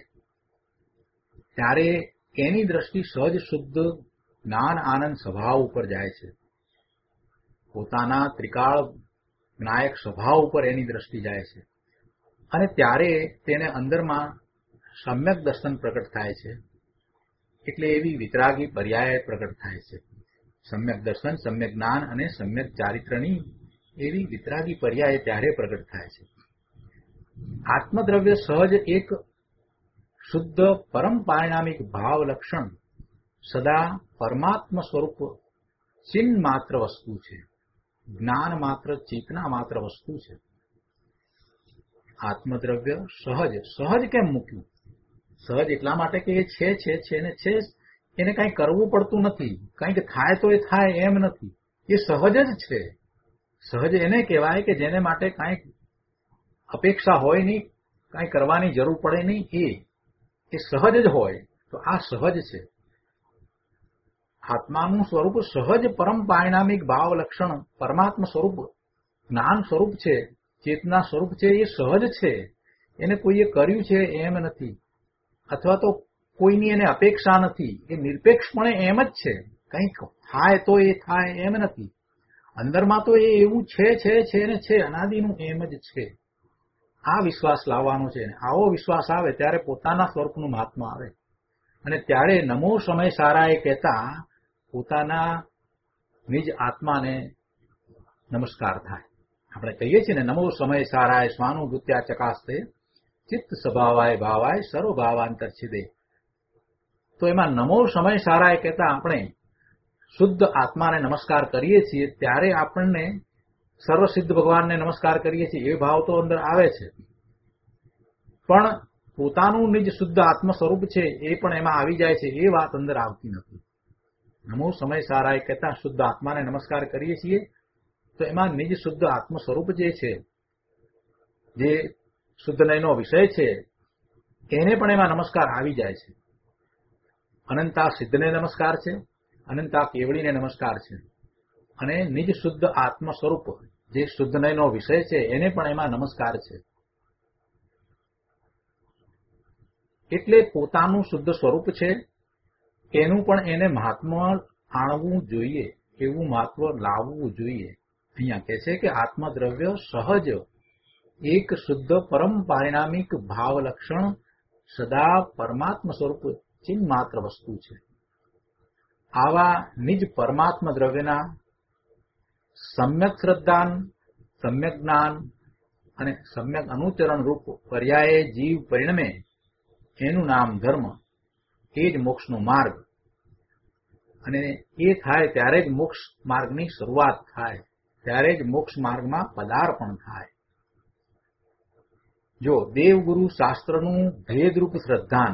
ત્યારે એની દ્રષ્ટિ સહજ શુદ્ધ જ્ઞાન આનંદ સ્વભાવ ઉપર જાય છે. પોતાના ત્રિકાળ જ્ઞાયક સ્વભાવ ઉપર એની દ્રષ્ટિ જાય છે. અને ત્યારે તેને અંદરમાં સમ્યક દર્શન પ્રગટ થાય છે. એટલે એવી વિતરાગી પર્યાય પ્રગટ થાય છે. સમ્યક દર્શન, સમ્યક જ્ઞાન અને સમ્યક ચારિત્રની એવી વિતરાગી પર્યાય ત્યારે પ્રગટ થાય છે. આત્મદ્રવ્ય સહજ એક શુદ્ધ પરમ પારિણામિક ભાવ લક્ષણ સદા પરમાત્મ સ્વરૂપ ચિન્હ માત્ર વસ્તુ છે. જ્ઞાન માત્ર, ચેતના માત્ર વસ્તુ છે. આત્મદ્રવ્ય સહજ. સહજ કેમ મૂક્યું? સહજ એટલા માટે કે એ છે ને છે, એને કંઈ કરવું પડતું નથી. કંઈક થાય તો એ થાય એમ નથી. એ સહજ જ છે. સહજ એને કહેવાય કે જેને માટે કાંઈક અપેક્ષા હોય નહીં, કાંઈ કરવાની જરૂર પડે નહીં. એ સહજ જ હોય. તો આ સહજ છે. આત્માનું સ્વરૂપ સહજ પરમ પારિણામિક ભાવ લક્ષણ પરમાત્મા સ્વરૂપ જ્ઞાન સ્વરૂપ છે, ચેતના સ્વરૂપ છે. એ સહજ છે. એને કોઈએ કર્યું છે એમ નથી, અથવા તો કોઈની એને અપેક્ષા નથી. એ નિરપેક્ષપણે એમ જ છે. કંઈક થાય તો એ થાય એમ નથી. અંદરમાં તો એ એવું છે ને છે, અનાદિનું એમ જ છે. આ વિશ્વાસ લાવવાનો છે. આવો વિશ્વાસ આવે ત્યારે પોતાના સ્વરૂપનું મહાત્મા આવે. અને ત્યારે નમો સમય સારા એ કહેતા પોતાના નિજ આત્માને નમસ્કાર થાય. આપણે કહીએ છીએ ને, નમો સમય સારાય સ્વાનુભૂત્યા ચકાસ્તે ચિત્ત સ્વભાવાય ભાવાય સર્વભાવાંતર છિદે. તો એમાં નમો સમય સારાય કહેતા આપણે શુદ્ધ આત્માને નમસ્કાર કરીએ છીએ ત્યારે આપણને સર્વસિદ્ધ ભગવાનને નમસ્કાર કરીએ છીએ એ ભાવ તો અંદર આવે છે. પણ પોતાનું નિજ શુદ્ધ આત્મ સ્વરૂપ છે એ પણ એમાં આવી જાય છે. એ વાત અંદર આવતી નથી. નમો સમય સારાય કહેતા શુદ્ધ આત્માને નમસ્કાર કરીએ છીએ તો એમાં નિજ શુદ્ધ આત્મ સ્વરૂપ જે છે, જે શુદ્ધ નયનો વિષય છે, એને પણ એમાં નમસ્કાર આવી જાય છે. અનંતા સિદ્ધને નમસ્કાર છે, અનંતા કેવળીને નમસ્કાર છે, અને નિજ શુદ્ધ આત્મ સ્વરૂપ જે શુદ્ધ નયનો વિષય છે એને પણ એમાં નમસ્કાર છે. એટલે પોતાનું શુદ્ધ સ્વરૂપ છે એનું પણ એને મહાત્મ આણવું જોઈએ, એવું મહત્વ લાવવું જોઈએ. અહીંયા કહે છે કે આત્મદ્રવ્ય સહજ એક શુદ્ધ પરમ પારિણામિક ભાવ લક્ષણ સદા પરમાત્મ સ્વરૂપ ચિન્હ માત્ર વસ્તુ છે. આવા નિજ પરમાત્મ દ્રવ્યના સમ્યક શ્રદ્ધાન, સમ્યક જ્ઞાન અને સમ્યક અનુચરણ રૂપ પર્યાયે જીવ પરિણમે એનું નામ ધર્મ. એ જ મોક્ષનો માર્ગ. અને એ થાય ત્યારે જ મોક્ષ માર્ગની શરૂઆત થાય. ત્યારે જ મોક્ષ માર્ગમાં પદાર્પણ થાય. જો દેવગુરુ શાસ્ત્રનું ભેદરૂપ શ્રદ્ધાન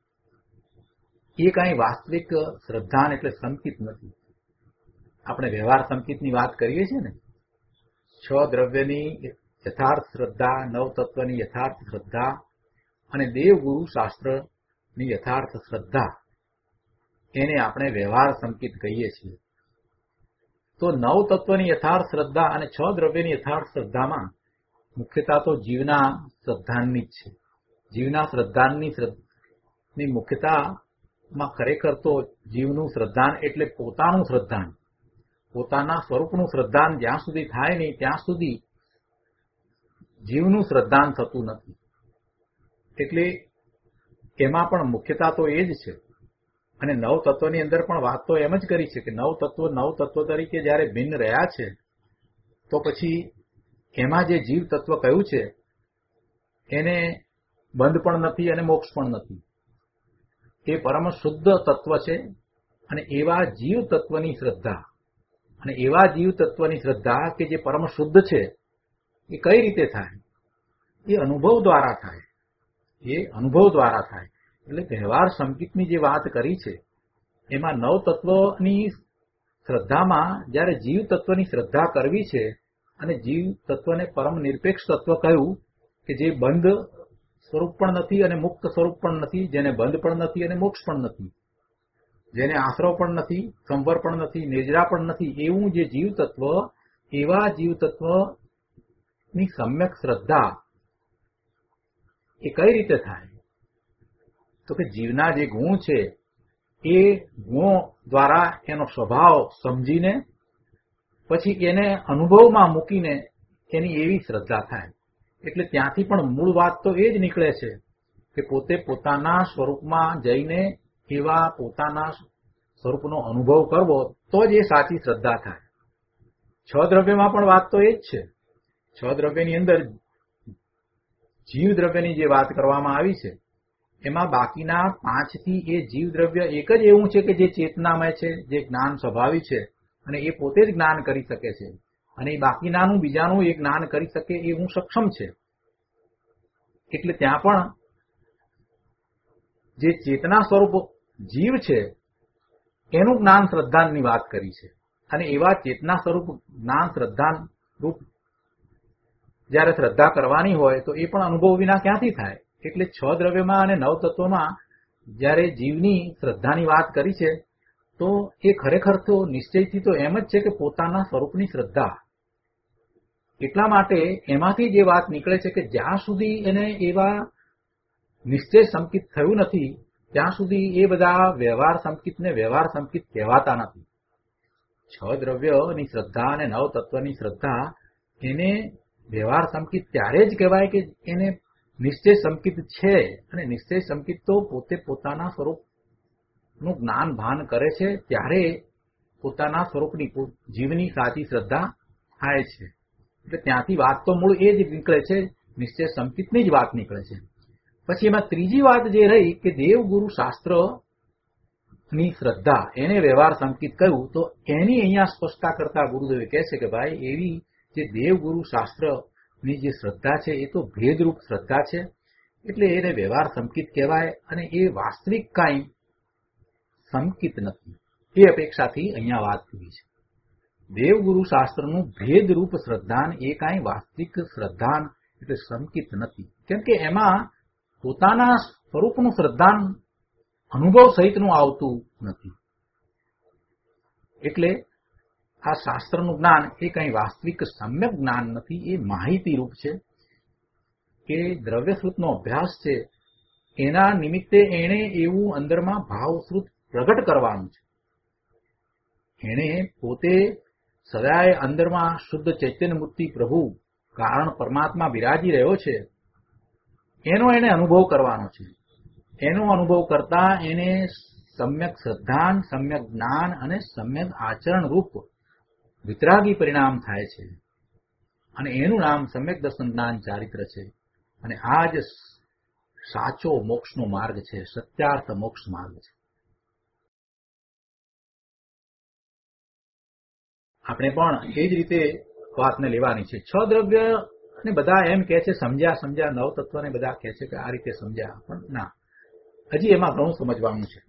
એ કાંઈ વાસ્તવિક શ્રદ્ધાન એટલે સંકિત નથી. આપણે વ્યવહાર સંકિતની વાત કરીએ છીએ ને, 6 દ્રવ્યની યથાર્થ શ્રદ્ધા, 9 તત્વની યથાર્થ શ્રદ્ધા અને દેવગુરુ શાસ્ત્રની યથાર્થ શ્રદ્ધા, એને આપણે વ્યવહાર સંકિત કહીએ છીએ. તો 9 તત્વની યથાર્થ શ્રદ્ધા અને 6 દ્રવ્યની યથાર્થ શ્રદ્ધામાં મુખ્યતા તો જીવના શ્રદ્ધાનની જ છે. જીવના શ્રદ્ધાનની મુખ્યતામાં ખરેખર તો જીવનું શ્રદ્ધાન એટલે પોતાનું શ્રદ્ધાન, પોતાના સ્વરૂપનું શ્રદ્ધાન જ્યાં સુધી થાય નહીં ત્યાં સુધી જીવનું શ્રદ્ધાન થતું નથી. એટલે એમાં પણ મુખ્યતા તો એ જ છે. અને 9 તત્વની અંદર પણ વાત તો એમ જ કરી છે કે 9 તત્વ તરીકે જ્યારે ભિન્ન રહ્યા છે તો પછી એમાં જે જીવ તત્વ કયું છે એને બંધ પણ નથી અને મોક્ષ પણ નથી. એ પરમ શુદ્ધ તત્વ છે. અને એવા જીવ તત્વની શ્રદ્ધા અને એવા જીવ તત્વની શ્રદ્ધા કે જે પરમ શુદ્ધ છે એ કઈ રીતે થાય? એ અનુભવ દ્વારા થાય. એ અનુભવ દ્વારા થાય. એટલે વ્યવહાર સંકિતની જે વાત કરી છે એમાં 9 તત્વની શ્રદ્ધામાં જ્યારે જીવ તત્વની શ્રદ્ધા કરવી છે અને જીવ તત્વને પરમ નિરપેક્ષ તત્વ કહ્યું કે જે બંધ સ્વરૂપ પણ નથી અને મુક્ત સ્વરૂપ પણ નથી, જેને બંધ પણ નથી અને મોક્ષ પણ નથી, જેને આશ્રવ પણ નથી, સંવર પણ નથી, નિર્જરા પણ નથી, એવું જે જીવ તત્વ, એવા જીવ તત્વની સમ્યક શ્રદ્ધા એ કઈ રીતે થાય? તો કે જીવના જે ગુણ છે એ ગુણો દ્વારા એનો સ્વભાવ સમજીને પછી એને અનુભવમાં મૂકીને એની એવી શ્રદ્ધા થાય. એટલે ત્યાંથી પણ મૂળ વાત તો એ જ નીકળે છે કે પોતે પોતાના સ્વરૂપમાં જઈને એવા પોતાના સ્વરૂપનો અનુભવ કરવો તો જ એ સાચી શ્રદ્ધા થાય. 6 દ્રવ્યમાં પણ વાત તો એ જ છે. 6 દ્રવ્યની અંદર જીવ દ્રવ્યની જે વાત કરવામાં આવી છે એમાં બાકીના 5થી એ જીવ દ્રવ્ય એક જ એવું છે કે જે ચેતનામય છે, જે જ્ઞાન સ્વભાવી છે અને એ પોતે જ જ્ઞાન કરી શકે છે. અને એ બાકીનાનું બીજાનું એ જ્ઞાન કરી શકે એ હું સક્ષમ છે. એટલે ત્યાં પણ જે ચેતના સ્વરૂપ જીવ છે એનું જ્ઞાન શ્રદ્ધાનની વાત કરી છે. અને એવા ચેતના સ્વરૂપ જ્ઞાન શ્રદ્ધાન રૂપ જ્યારે શ્રદ્ધા કરવાની હોય તો એ પણ અનુભવ વિના ક્યાંથી થાય? એટલે 6 દ્રવ્યમાં અને 9 તત્વમાં જ્યારે જીવની શ્રદ્ધાની વાત કરી છે તો એ ખરેખર તો નિશ્ચયથી તો એમ જ છે કે પોતાના સ્વરૂપની શ્રદ્ધા. એટલા માટે એમાંથી જે વાત નીકળે છે કે જ્યાં સુધી એને એવા નિશ્ચય સંકિત થયું નથી ત્યાં સુધી એ બધા વ્યવહાર સંકિતને વ્યવહાર સંકિત કહેવાતા નથી. 6 દ્રવ્યની શ્રદ્ધા અને 9 તત્વની શ્રદ્ધા એને વ્યવહાર સંકિત ત્યારે જ કહેવાય કે એને નિશ્ચય સંકિત છે. અને નિશ્ચય સંકિત તો પોતે પોતાના સ્વરૂપનું જ્ઞાન ભાન કરે છે ત્યારે પોતાના સ્વરૂપની જીવની સાચી શ્રદ્ધા થાય છે. એટલે ત્યાંથી વાત તો મૂળ એ જ નીકળે છે, નિશ્ચય સંકિતની જ વાત નીકળે છે. પછી એમાં ત્રીજી વાત જે રહી કે દેવગુરુ શાસ્ત્રની શ્રદ્ધા એને વ્યવહાર સંકિત કહ્યું તો એની અહીંયા સ્પષ્ટતા કરતા ગુરુદેવે કહે છે કે ભાઈ એવી જે દેવગુરુ શાસ્ત્રની જે શ્રદ્ધા છે એ તો ભેદરૂપ શ્રદ્ધા છે. એટલે એને વ્યવહાર સંકિત કહેવાય અને એ વાસ્તવિક કાંઈ સંકિત નથી. એ અપેક્ષાથી અહીંયા વાત કરી છે. દેવગુરુ શાસ્ત્રનું ભેદરૂપ શ્રદ્ધાન એ કાંઈ વાસ્તવિક શ્રદ્ધાન એટલે સંકિત નથી. કેમ કે એમાં પોતાના સ્વરૂપનું શ્રદ્ધાન અનુભવ સહિતનું આવતું નથી. એટલે આ શાસ્ત્રનું જ્ઞાન એ કંઈ વાસ્તવિક સમ્યક જ્ઞાન નથી. એ માહિતી રૂપ છે કે દ્રવ્યશ્રુતનો અભ્યાસ છે. એના નિમિત્તે એણે એવું અંદરમાં ભાવશ્રુત પ્રગટ કરવાનું છે. એણે પોતે સદાય અંદરમાં શુદ્ધ ચૈતન્ય મૂર્તિ પ્રભુ કારણ પરમાત્મા બિરાજી રહ્યો છે એનો એને અનુભવ કરવાનો છે. એનો અનુભવ કરતા એને સમ્યક શ્રદ્ધાન, સમ્યક જ્ઞાન અને સમ્યક આચરણ રૂપ વિતરાગી પરિણામ થાય છે. અને એનું નામ સમ્યક દર્શન જ્ઞાન ચારિત્ર છે. અને આ જ સાચો મોક્ષનો માર્ગ છે, સત્યાર્થ મોક્ષ માર્ગ છે. આપણે પણ એ જ રીતે વાતને લેવાની છે. 6 દ્રવ્ય ને બધા એમ કહે છે સમજ્યા 9 તત્વને બધા કહે છે કે આ રીતે સમજ્યા, પણ ના, હજી એમાં ઘણું સમજવાનું છે.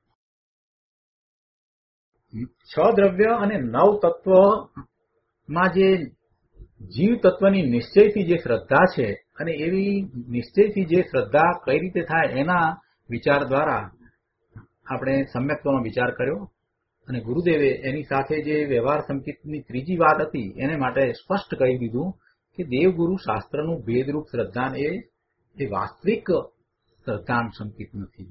6 દ્રવ્ય અને 9 તત્વમાં જે જીવ તત્વની નિશ્ચયથી જે શ્રદ્ધા છે અને એવી નિશ્ચયથી જે શ્રદ્ધા કઈ રીતે થાય એના વિચાર દ્વારા આપણે સમ્યક્ત્વનો વિચાર કર્યો અને ગુરુદેવે એની સાથે જે વ્યવહાર સંકેતની ત્રીજી વાત હતી એને માટે સ્પષ્ટ કહી દીધું કે દેવગુરુ શાસ્ત્રનું ભેદરૂપ શ્રદ્ધાન એ વાસ્તવિક શ્રદ્ધાન સંકેત નથી.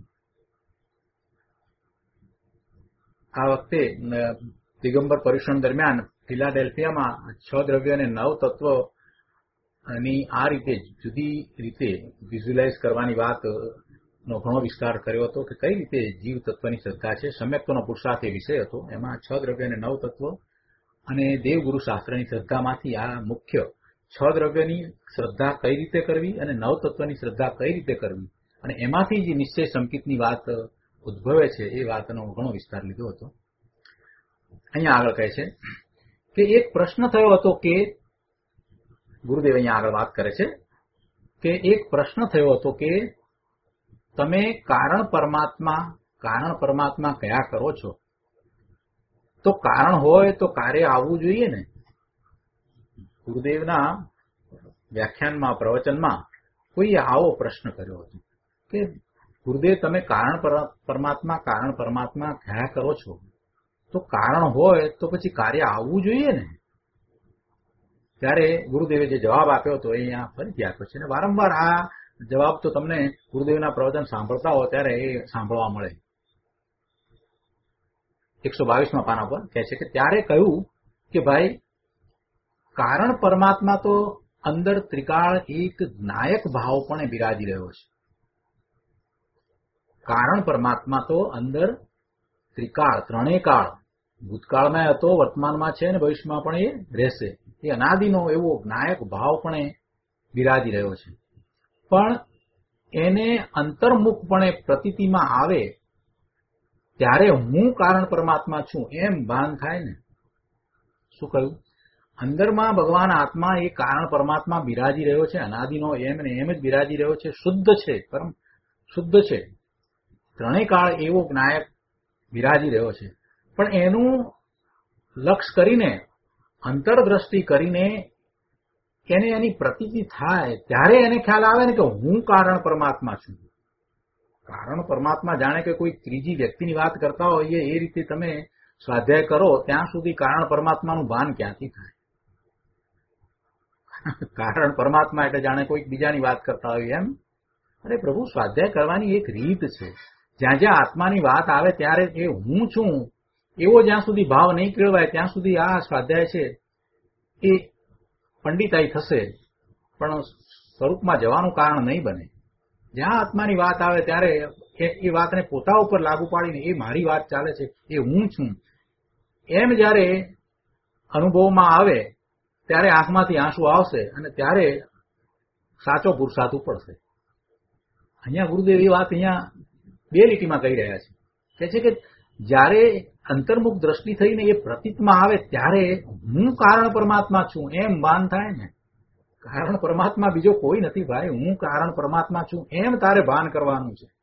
આ વખતે દિગંબર પરીક્ષણ દરમિયાન ફિલાડેલ્ફિયામાં 6 દ્રવ્ય અને 9 તત્વની આ રીતે જુદી રીતે વિઝ્યુલાઇઝ કરવાની વાતનો ઘણો વિસ્તાર કર્યો હતો કે કઈ રીતે જીવ તત્વની શ્રદ્ધા છે. સમ્યક્ત્વનો પુરુષાર્થ એ વિષય હતો. એમાં 6 દ્રવ્ય અને 9 તત્વ અને દેવગુરુ શાસ્ત્રની શ્રદ્ધામાંથી આ મુખ્ય 6 દ્રવ્યની શ્રદ્ધા કઈ રીતે કરવી અને 9 તત્વની શ્રદ્ધા કઈ રીતે કરવી અને એમાંથી જે નિશ્ચય સંકેતની વાત ઉદ્ભવે છે એ વાતનો ઘણો વિસ્તાર લીધો હતો. અહીંયા આગળ કહે છે કે એક પ્રશ્ન થયો હતો કે ગુરુદેવ અહીંયા આગળ વાત કરે છે કે એક પ્રશ્ન થયો હતો કે તમે કારણ પરમાત્મા કયા કરો છો? તો કારણ હોય તો કાર્ય આવવું જોઈએ ને. ગુરુદેવના વ્યાખ્યાનમાં પ્રવચનમાં કોઈએ આવો પ્રશ્ન કર્યો હતો કે ગુરુદેવ તમે કારણ પરમાત્મા કયા કરો છો? તો કારણ હોય તો પછી કાર્ય આવવું જોઈએ ને. ત્યારે ગુરુદેવે જે જવાબ આપ્યો હતો એ અહીંયા ફરીથી આપ્યો છે અને વારંવાર આ જવાબ તો તમને ગુરુદેવના પ્રવચન સાંભળતા હો ત્યારે એ સાંભળવા મળે. 122માં પાના પર કહે છે કે ત્યારે કહ્યું કે ભાઈ કારણ પરમાત્મા તો અંદર ત્રિકાળ એક નાયક ભાવ પણ બિરાજી રહ્યો છે. કારણ પરમાત્મા તો અંદર ત્રિકાળ ત્રણેય કાળ ભૂતકાળમાં હતો, વર્તમાનમાં છે અને ભવિષ્યમાં પણ એ રહેશે. એ અનાદિનો એવો નાયક ભાવ પણ બિરાજી રહ્યો છે. પણ એને અંતર્મુખપણે પ્રતીતિમાં આવે ત્યારે હું કારણ પરમાત્મા છું એમ ભાન થાય ને. શું કહ્યું? અંદરમાં ભગવાન આત્મા એ કારણ પરમાત્મા બિરાજી રહ્યો છે, અનાદિનો એમ ને એમ જ બિરાજી રહ્યો છે, શુદ્ધ છે, પરમ શુદ્ધ છે, ત્રણેય કાળ એવો નાયક બિરાજી રહ્યો છે. પણ એનું લક્ષ્ય કરીને અંતરદ્રષ્ટિ કરીને એને એની પ્રતીતિ થાય ત્યારે એને ખ્યાલ આવે ને કે હું કારણ પરમાત્મા છું. કારણ પરમાત્મા જાણે કે કોઈ ત્રીજી વ્યક્તિની વાત કરતા હોઈએ એ રીતે તમે સ્વાધ્યાય કરો ત્યાં સુધી કારણ પરમાત્માનું ભાન ક્યાંથી થાય? કારણ પરમાત્મા એટલે જાણે કોઈક બીજાની વાત કરતા હોય એમ. અરે પ્રભુ, સ્વાધ્યાય કરવાની એક રીત છે. જ્યાં જ્યાં આત્માની વાત આવે ત્યારે એ હું છું એવો જ્યાં સુધી ભાવ નહીં કેળવાય ત્યાં સુધી આ સ્વાધ્યાય છે એ પંડિતાઈ થશે પણ સ્વરૂપમાં જવાનું કારણ નહીં બને. જ્યાં આત્માની વાત આવે ત્યારે એ વાતને પોતા ઉપર લાગુ પાડીને એ મારી વાત ચાલે છે, એ હું છું એમ જ્યારે અનુભવમાં આવે ત્યારે આંખમાંથી આંસુ આવશે અને ત્યારે સાચો પુરુષાર્થ ઉપડશે. અહીંયા ગુરુદેવ એ વાત અહીંયા 2 લીટીમાં કહી રહ્યા છે. કહે છે કે જ્યારે અંતર્મુખ દ્રષ્ટિ થઈને એ પ્રતીતમાં આવે ત્યારે હું કારણ પરમાત્મા છું એમ ભાન થાય ને. કારણ પરમાત્મા બીજો કોઈ નથી ભાઈ, હું કારણ પરમાત્મા છું એમ તારે ભાન કરવાનું છે.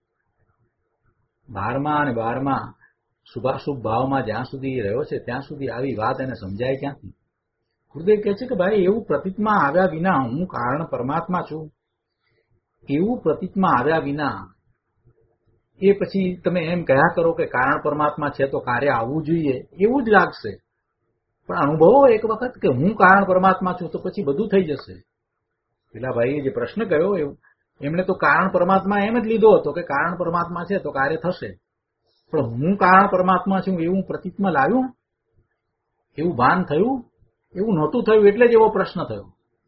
12મા અને 12મા શુભાશુભ ભાવમાં જ્યાં સુધી રહ્યો છે ત્યાં સુધી આવી વાત એને સમજાય ક્યાંથી? ગુરુદેવ કહે છે કે ભાઈ એવું પ્રતીતમાં આવ્યા વિના હું કારણ પરમાત્મા છું એવું પ્રતીતમાં આવ્યા વિના એ પછી તમે એમ કહ્યા કરો કે કારણ પરમાત્મા છે તો કાર્ય આવવું જોઈએ એવું જ લાગશે. પણ અનુભવો એક વખત કે હું કારણ પરમાત્મા છું તો પછી બધું થઈ જશે. પેલા ભાઈએ જે પ્રશ્ન કર્યો એમણે તો કારણ પરમાત્મા એમ જ લીધો હતો કે કારણ પરમાત્મા છે તો કાર્ય થશે. પણ હું કારણ પરમાત્મા છું એવું પ્રતીતમાં લાવ્યું, એવું ભાન થયું, એવું નહોતું થયું એટલે જ એવો પ્રશ્ન થયો.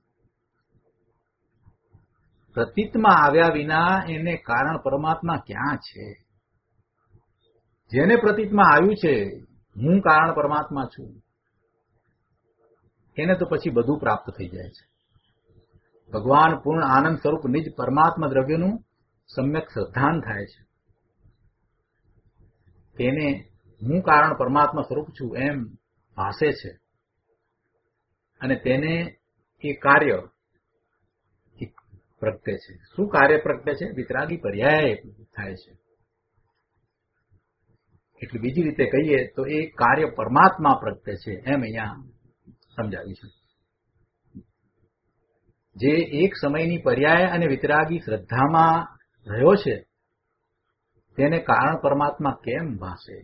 પ્રતીતમાં આવ્યા વિના એને કારણ પરમાત્મા ક્યાં છે? જેને પ્રતીતમાં આવ્યું છે હું કારણ પરમાત્મા છું એને તો પછી બધું પ્રાપ્ત થઈ જાય છે. ભગવાન પૂર્ણ આનંદ સ્વરૂપ નિજ પરમાત્મા દ્રવ્યનું સમ્યક શ્રદ્ધાન થાય છે. તેને હું કારણ પરમાત્મા સ્વરૂપ છું એમ ભાસે છે. અને તેને એ કાર્ય પ્રગટે છે. શું કાર્ય પ્રગટે છે? વિતરાગી પર્યાય થાય છે. એટલે બીજી રીતે કહીએ તો એ કાર્ય પરમાત્મા પ્રગટે છે એમ અહીંયા સમજાવ્યું છે. જે એક સમયની પર્યાય અને વિતરાગી શ્રદ્ધામાં રહ્યો છે તેને કારણ પરમાત્મા કેમ ભાસે?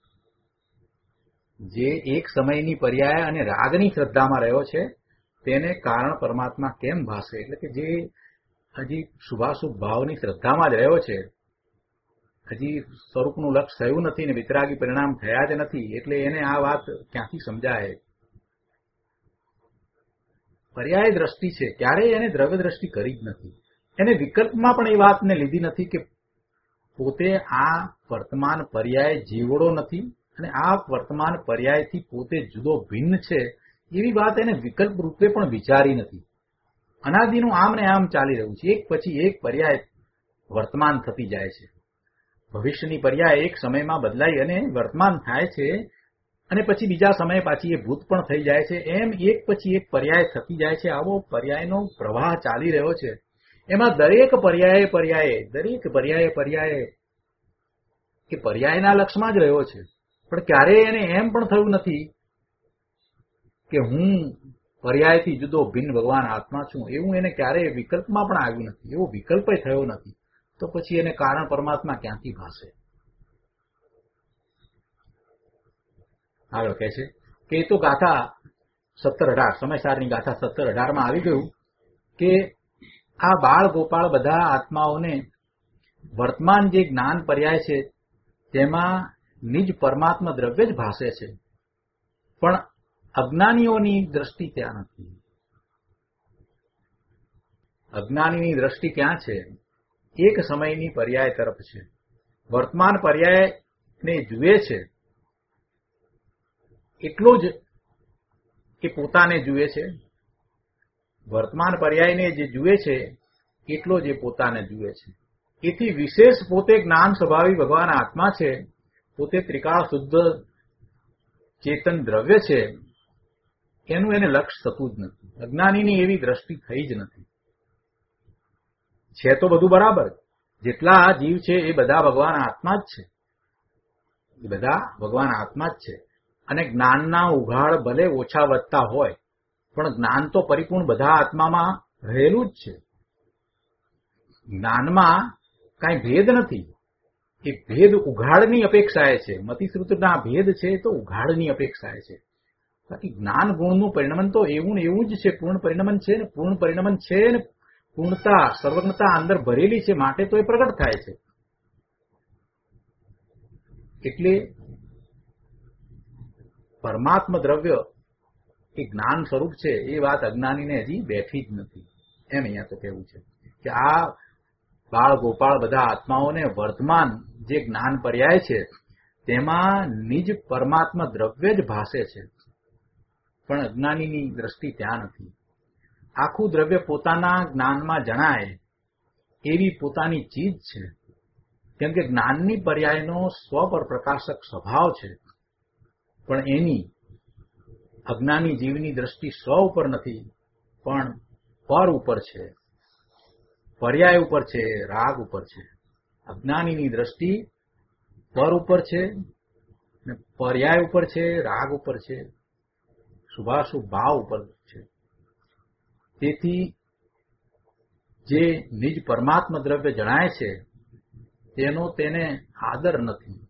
જે એક સમયની પર્યાય અને રાગની શ્રદ્ધામાં રહ્યો છે તેને કારણ પરમાત્મા કેમ ભાસે? એટલે કે જે હજી શુભાશુભ ભાવની શ્રદ્ધામાં જ રહ્યો છે, હજી સ્વરૂપનું લક્ષ થયું નથી ને વિતરાગી પરિણામ થયા જ નથી, એટલે એને આ વાત ક્યાંથી સમજાય? પર્યાય દ્રષ્ટિ છે, ક્યારેય એને દ્રવ્ય દ્રષ્ટિ કરી જ નથી. એને વિકલ્પમાં પણ એ વાતને લીધી નથી કે પોતે આ વર્તમાન પર્યાય જીવડો નથી અને આ વર્તમાન પર્યાયથી પોતે જુદો ભિન્ન છે, એવી વાત એને વિકલ્પ રૂપે પણ વિચારી નથી. અનાદિનું આમ ને આમ ચાલી રહ્યું છે. એક પછી એક પર્યાય વર્તમાન થતી જાય છે. ભવિષ્યની પર્યાય એક સમયમાં બદલાઈ અને વર્તમાન થાય છે અને પછી બીજા સમયે પાછી એ ભૂત પણ થઈ જાય છે. એમ એક પછી એક પર્યાય થતી જાય છે. આવો પર્યાયનો પ્રવાહ ચાલી રહ્યો છે. એમાં દરેક પર્યાય એ પર્યાયના લક્ષમાં જ રહ્યો છે. પણ ક્યારેય એને એમ પણ થયું નથી કે હું પર્યાયથી જુદો ભિન્ન ભગવાન આત્મા છું. એવું એને ક્યારેય વિકલ્પમાં પણ આવ્યું નથી. એવો વિકલ્પ થયો નથી. તો પછી એને કારણ પરમાત્મા ક્યાંથી ભાસે? આગળ કહે છે કે એ તો ગાથા 17-18 સમયસારની ગાથા 17-18 આવી ગયું કે આ બાળ ગોપાળ બધા આત્માઓને વર્તમાન જે જ્ઞાન પર્યાય છે તેમાં નિજ પરમાત્મા દ્રવ્ય જ ભાસે છે, પણ અજ્ઞાનીઓની દ્રષ્ટિ ત્યાં નથી. અજ્ઞાનીની દ્રષ્ટિ ક્યાં છે? એક સમયની પર્યાય તરફ છે. વર્તમાન પર્યાયને જુએ છે એટલો જ એ પોતાને જુએ છે. વર્તમાન પર્યાયને જે જુએ છે એટલો જ એ પોતાને જુએ છે. એથી વિશેષ પોતે જ્ઞાન સ્વભાવી ભગવાન આત્મા છે, પોતે ત્રિકાળ શુદ્ધ ચેતન દ્રવ્ય છે, એનું એને લક્ષ થતું જ નથી. અજ્ઞાનીની એવી દ્રષ્ટિ થઈ જ નથી. છે તો બધું બરાબર, જેટલા જીવ છે એ બધા ભગવાન આત્મા જ છે. એ બધા ભગવાન આત્મા જ છે. અને જ્ઞાનના ઉઘાડ ભલે ઓછા વધતા હોય પણ જ્ઞાન તો પરિપૂર્ણ બધા આત્મામાં રહેલું જ છે. જ્ઞાનમાં કાંઈ ભેદ નથી. એ ભેદ ઉઘાડની અપેક્ષાએ છે. મતિશ્રુતના ભેદ છે તો ઉઘાડની અપેક્ષાએ છે. બાકી જ્ઞાન ગુણનું પરિણમન તો એવું ને એવું જ છે. પૂર્ણ પરિણમન છે ને પૂર્ણ પરિણમન છે ને પૂર્ણતા સર્વજ્ઞતા અંદર ભરેલી છે, માટે તો એ પ્રગટ થાય છે. એટલે પરમાત્મા દ્રવ્ય એ જ્ઞાન સ્વરૂપ છે એ વાત અજ્ઞાનીને હજી બેઠી જ નથી. એમ અહીંયા તો કહેવું છે કે આ બાળ ગોપાળ બધા આત્માઓને વર્તમાન જે જ્ઞાન પર્યાય છે તેમાં નિજ પરમાત્મા દ્રવ્ય જ ભાસે છે, પણ અજ્ઞાનીની દ્રષ્ટિ ત્યાં નથી. આખું દ્રવ્ય પોતાના જ્ઞાનમાં જણાય એવી પોતાની ચીજ છે, કેમ કે જ્ઞાનની પર્યાયનો સ્વ પર પ્રકાશક સ્વભાવ છે, પણ એની અજ્ઞાની જીવની દ્રષ્ટિ સ્વ ઉપર નથી પણ પર ઉપર છે, પર્યાય ઉપર છે, રાગ ઉપર છે. અજ્ઞાનીની દ્રષ્ટિ પર ઉપર છે, પર્યાય ઉપર છે, રાગ ઉપર છે, શુભાશુભ ભાવ ઉપર છે. તેથી જે નિજ પરમાત્મા દ્રવ્ય જણાય છે તેનો તેને આદર નથી.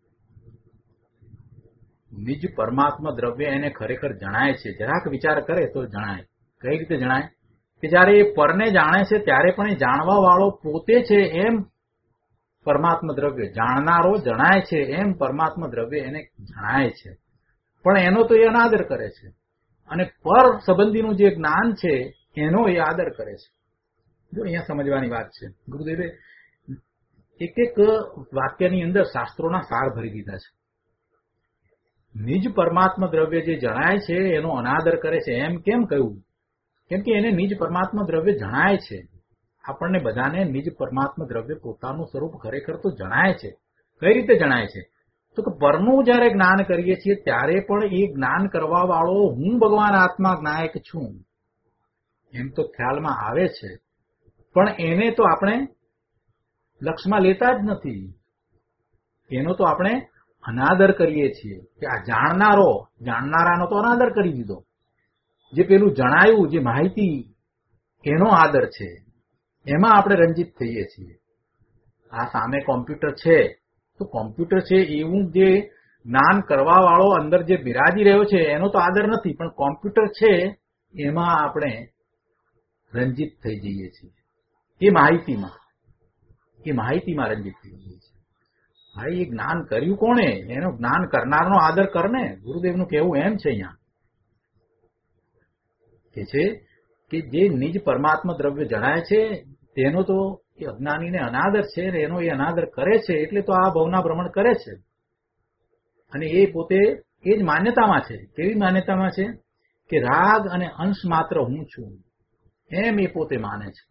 નિજ પરમાત્મા દ્રવ્ય એને ખરેખર જણાય છે. જરાક વિચાર કરે તો જણાય. કઈ રીતે જણાય? કે જયારે એ પરને જાણે છે ત્યારે પણ એ જાણવા વાળો પોતે છે એમ પરમાત્મા દ્રવ્ય, જાણનારો જણાય છે એમ પરમાત્મા દ્રવ્ય એને જણાય છે, પણ એનો તો એ અનાદર કરે છે. અને પર સંબંધીનું જે જ્ઞાન છે એનો એ આદર કરે છે. જો અહીંયા સમજવાની વાત છે. ગુરુદેવે એક એક વાક્યની અંદર શાસ્ત્રોના સાર ભરી દીધા છે. નિજ પરમાત્મા દ્રવ્ય જે જણાય છે એનો અનાદર કરે છે એમ કેમ કહ્યું? કેમ કે એને નિજ પરમાત્મા દ્રવ્ય જણાય છે. આપણને બધાને નિજ પરમાત્મા દ્રવ્ય પોતાનું સ્વરૂપ ખરેખર તો જણાય છે. કઈ રીતે જણાય છે? તો કે પરનું જયારે જ્ઞાન કરીએ છીએ ત્યારે પણ એ જ્ઞાન કરવા વાળો હું ભગવાન આત્મા નાયક છું એમ તો ખ્યાલમાં આવે છે, પણ એને તો આપણે લક્ષમાં લેતા જ નથી. એનો તો આપણે અનાદર કરીએ છીએ કે આ જાણનારાનો તો અનાદર કરી દીધો. જે પેલું જણાયું, જે માહિતી, એનો આદર છે, એમાં આપણે રંજિત થઈએ છીએ. આ સામે કોમ્પ્યુટર છે, તો કોમ્પ્યુટર છે એવું જે જ્ઞાન કરવા વાળો અંદર જે બિરાજી રહ્યો છે એનો તો આદર નથી, પણ કોમ્પ્યુટર છે એમાં આપણે રંજિત થઈ જઈએ છીએ. એ માહિતીમાં રંજિત થઈ જઈએ છીએ. ભાઈ, એ જ્ઞાન કર્યું કોણે? એનો જ્ઞાન કરનારનો આદર કરને. ગુરુદેવનું કહેવું એમ છે અહીંયા કે છે કે જે નિજ પરમાત્મા દ્રવ્ય જણાય છે તેનો તો એ અજ્ઞાનીને અનાદર છે, એનો એ અનાદર કરે છે એટલે તો આ ભવના ભ્રમણ કરે છે. અને એ પોતે એ જ માન્યતામાં છે. કેવી માન્યતામાં છે? કે રાગ અને અંશ માત્ર હું છું, એમ એ પોતે માને છે.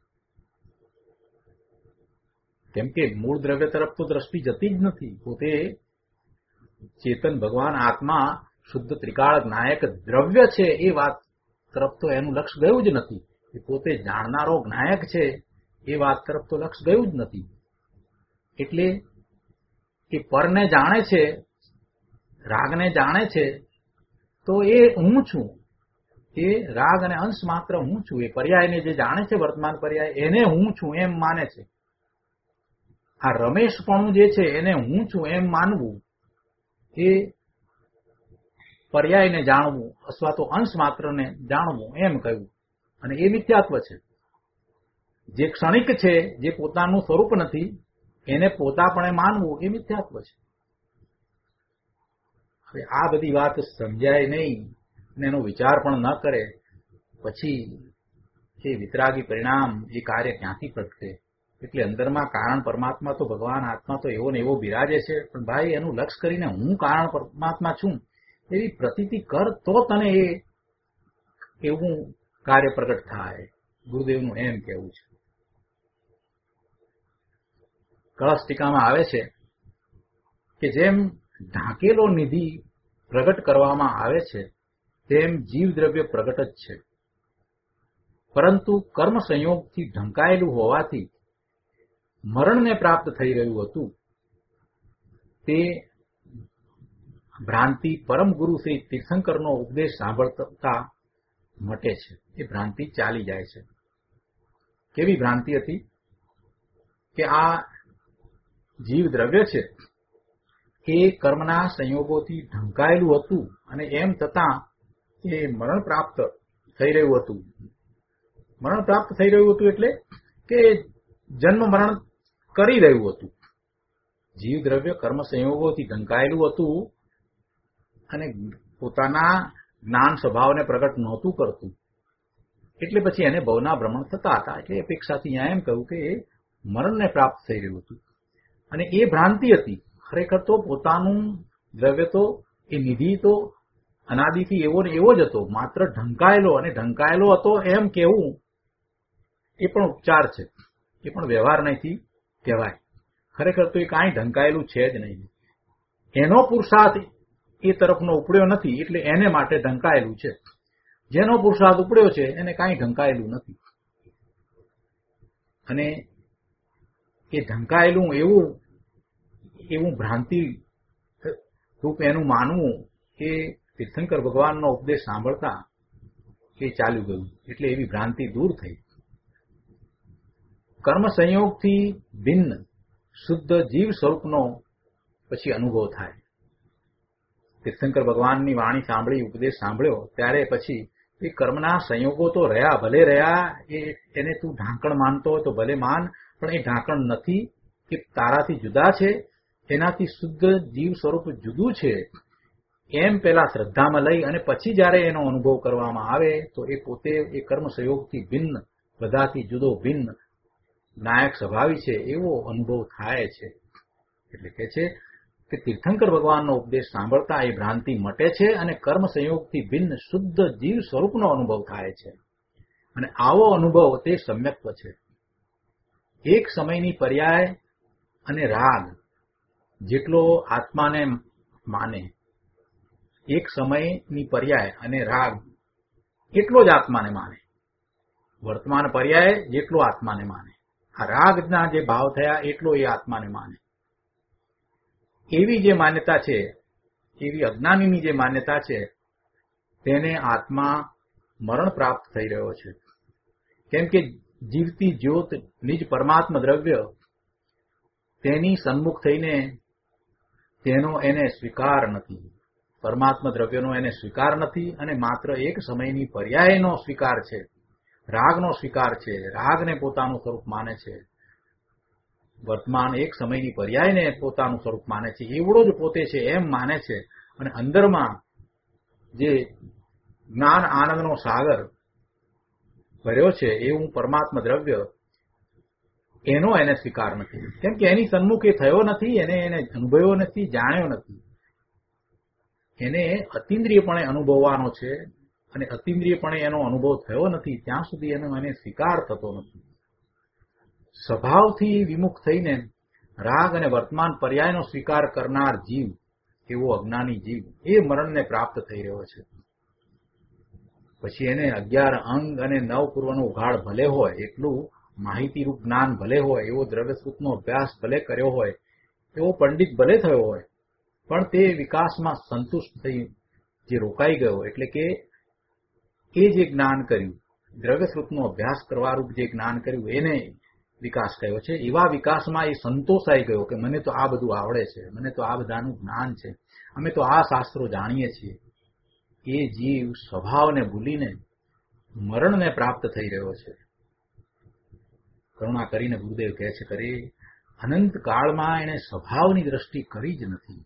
કેમ કે મૂળ દ્રવ્ય તરફ તો દ્રષ્ટિ જતી જ નથી. પોતે ચેતન ભગવાન આત્મા શુદ્ધ ત્રિકાળ નાયક દ્રવ્ય છે એ વાત તરફ તો એનું લક્ષ ગયું જ નથી. એ પોતે જાણનારો જ્ઞાયક છે એ વાત તરફ તો લક્ષ ગયું જ નથી. એટલે એ પરને જાણે છે, રાગને જાણે છે, તો એ હું છું. એ રાગ અને અંશ માત્ર હું છું. એ પર્યાયને જે જાણે છે, વર્તમાન પર્યાય, એને હું છું એમ માને છે. આ રમેશપણું જે છે એને હું છું એમ માનવું, એ પર્યાયને જાણવું અથવા તો અંશ માત્રને જાણવું એમ કહ્યું. અને એ મિથ્યાત્વ છે. જે ક્ષણિક છે, જે પોતાનું સ્વરૂપ નથી, એને પોતાપણે માનવું એ મિથ્યાત્વ છે. હવે આ બધી વાત સમજાય નહીં અને એનો વિચાર પણ ન કરે પછી એ વિતરાગી પરિણામ, એ કાર્ય ક્યાંથી પ્રગટે? એટલે અંદરમાં કારણ પરમાત્મા તો ભગવાન આત્મા તો એવો ને એવો બિરાજે છે, પણ ભાઈ એનું લક્ષ કરીને હું કારણ પરમાત્મા છું એવી પ્રતીતિ કર તો તને એ એવું કાર્ય પ્રગટ થાય. ગુરુદેવનું એમ કહેવું છે. કળશ ટીકામાં આવે છે કે જેમ ઢાંકેલો નિધિ પ્રગટ કરવામાં આવે છે તેમ જીવ દ્રવ્ય પ્રગટ જ છે, પરંતુ કર્મ સંયોગથી ઢંકાયેલું હોવાથી મરણને પ્રાપ્ત થઈ રહ્યું હતું. તે ભ્રાંતિ પરમ ગુરુ શ્રી તીર્થંકરનો ઉપદેશ સાંભળતા મટે છે. એ ભ્રાંતિ ચાલી જાય છે. કેવી ભ્રાંતિ હતી? કે આ જીવ દ્રવ્ય છે એ કર્મના સંયોગોથી ઢંકાયેલું હતું અને એમ છતાં એ મરણ પ્રાપ્ત થઈ રહ્યું હતું. મરણ પ્રાપ્ત થઈ રહ્યું હતું એટલે કે જન્મ મરણ કરી રહ્યું હતું. જીવ દ્રવ્ય કર્મ સંયોગોથી ઢંકાયેલું હતું અને પોતાના જ્ઞાન સ્વભાવને પ્રગટ નહોતું કરતું. એટલે પછી એને ભવના ભ્રમણ થતા હતા. એટલે અપેક્ષાથી અહીંયા એમ કહ્યું કે એ મરણને પ્રાપ્ત થઈ રહ્યું હતું. અને એ ભ્રાંતિ હતી. ખરેખર તો પોતાનું દ્રવ્ય તો એ નિધિ તો અનાદિથી એવો ને એવો જ હતો, માત્ર ઢંકાયેલો, અને ઢંકાયેલો હતો એમ કહેવું એ પણ ઉપચાર છે, એ પણ વ્યવહાર નથી કહેવાય. ખરેખર તો એ કાંઈ ઢંકાયેલું છે જ નહીં. એનો પુરુષાર્થ એ તરફનો ઉપડ્યો નથી એટલે એને માટે ઢંકાયેલું છે. જેનો પુરુષાર્થ ઉપડ્યો છે એને કાંઈ ઢંકાયેલું નથી. અને એ ઢંકાયેલું એવું ભ્રાંતિ રૂપ એનું માનવું એ તીર્થંકર ભગવાનનો ઉપદેશ સાંભળતા એ ચાલ્યું ગયું. એટલે એવી ભ્રાંતિ દૂર થઈ. કર્મ સંયોગથી ભિન્ન શુદ્ધ જીવ સ્વરૂપનો પછી અનુભવ થાય. તીર્થંકર ભગવાનની વાણી સાંભળી, ઉપદેશ સાંભળ્યો ત્યારે પછી એ કર્મના સંયોગો તો રહ્યા, ભલે રહ્યા, એને તું ઢાંકણ માનતો હોય તો ભલે માન, પણ એ ઢાંકણ નથી. એ તારાથી જુદા છે, એનાથી શુદ્ધ જીવ સ્વરૂપ જુદું છે એમ પેલા શ્રદ્ધામાં લઈ અને પછી જયારે એનો અનુભવ કરવામાં આવે તો એ પોતે એ કર્મ સંયોગથી ભિન્ન, બધાથી જુદો ભિન્ન નાયક સ્વભાવી છે એવો અનુભવ થાય છે. એટલે કે છે કે તીર્થંકર ભગવાનનો ઉપદેશ સાંભળતા એ ભ્રાંતિ મટે છે અને કર્મ સંયોગથી ભિન્ન શુદ્ધ જીવ સ્વરૂપનો અનુભવ થાય છે. અને આવો અનુભવ તે સમ્યક્ત્વ છે. એક સમયની પર્યાય અને રાગ જેટલો આત્માને માને, એક સમયની પર્યાય અને રાગ એટલો જ આત્માને માને, વર્તમાન પર્યાય જેટલો આત્માને માને, આ રાગના જે ભાવ થયા એટલો એ આત્માને માને. એવી જે માન્યતા છે, એવી અજ્ઞાનીની જે માન્યતા છે, તેને આત્મા મરણ પ્રાપ્ત થઈ રહ્યો છે. કેમ કે જીવતી જ્યોત નિજ પરમાત્મા દ્રવ્ય તેની સન્મુખ થઈને તેનો એને સ્વીકાર નથી, પરમાત્મા દ્રવ્યનો એને સ્વીકાર નથી, અને માત્ર એક સમયની પર્યાયનો સ્વીકાર છે, રાગનો સ્વીકાર છે. રાગને પોતાનું સ્વરૂપ માને છે, વર્તમાન એક સમયની પર્યાયને પોતાનું સ્વરૂપ માને છે, એવડો જ પોતે છે એમ માને છે. અને અંદરમાં જે જ્ઞાન આનંદનો સાગર ભર્યો છે એવું પરમાત્મા દ્રવ્ય એનો એને સ્વીકાર નથી. કેમ કે એની સન્મુખ એ થયો નથી, એને અનુભવ્યો નથી, જાણ્યો નથી. એને અતિન્દ્રિયપણે અનુભવવાનો છે, અને અતિન્દ્રિયપણે એનો અનુભવ થયો નથી ત્યાં સુધી એનો એને સ્વીકાર થતો નથી. સ્વભાવથી વિમુખ થઈને રાગ અને વર્તમાન પર્યાયનો સ્વીકાર કરનાર જીવ, એવો અજ્ઞાની જીવ, એ મરણને પ્રાપ્ત થઈ રહ્યો છે. પછી એને 11 અંગ અને 9 પૂર્વનો ઉઘાડ ભલે હોય, એટલું માહિતીરૂપ જ્ઞાન ભલે હોય, એવો દ્રવ્યસૂતનો અભ્યાસ ભલે કર્યો હોય, એવો પંડિત ભલે થયો હોય, પણ તે વિકાસમાં સંતુષ્ટ થઈ જે રોકાઈ ગયો, એટલે કે એ જે જ્ઞાન કર્યું, દ્રવ્યસૂતનો અભ્યાસ કરવારૂપ જે જ્ઞાન કર્યું, એને વિકાસ થયો છે. એવા વિકાસમાં એ સંતોષાઈ ગયો કે મને તો આ બધું આવડે છે, મને તો આ બધાનું જ્ઞાન છે, અમે તો આ શાસ્ત્રો જાણીએ છીએ. એ જીવ સ્વભાવને ભૂલીને મરણને પ્રાપ્ત થઈ રહ્યો છે. કરુણા કરીને ગુરુદેવ કહે છે, કરે અનંત કાળમાં એને સ્વભાવની દ્રષ્ટિ કરી જ નથી.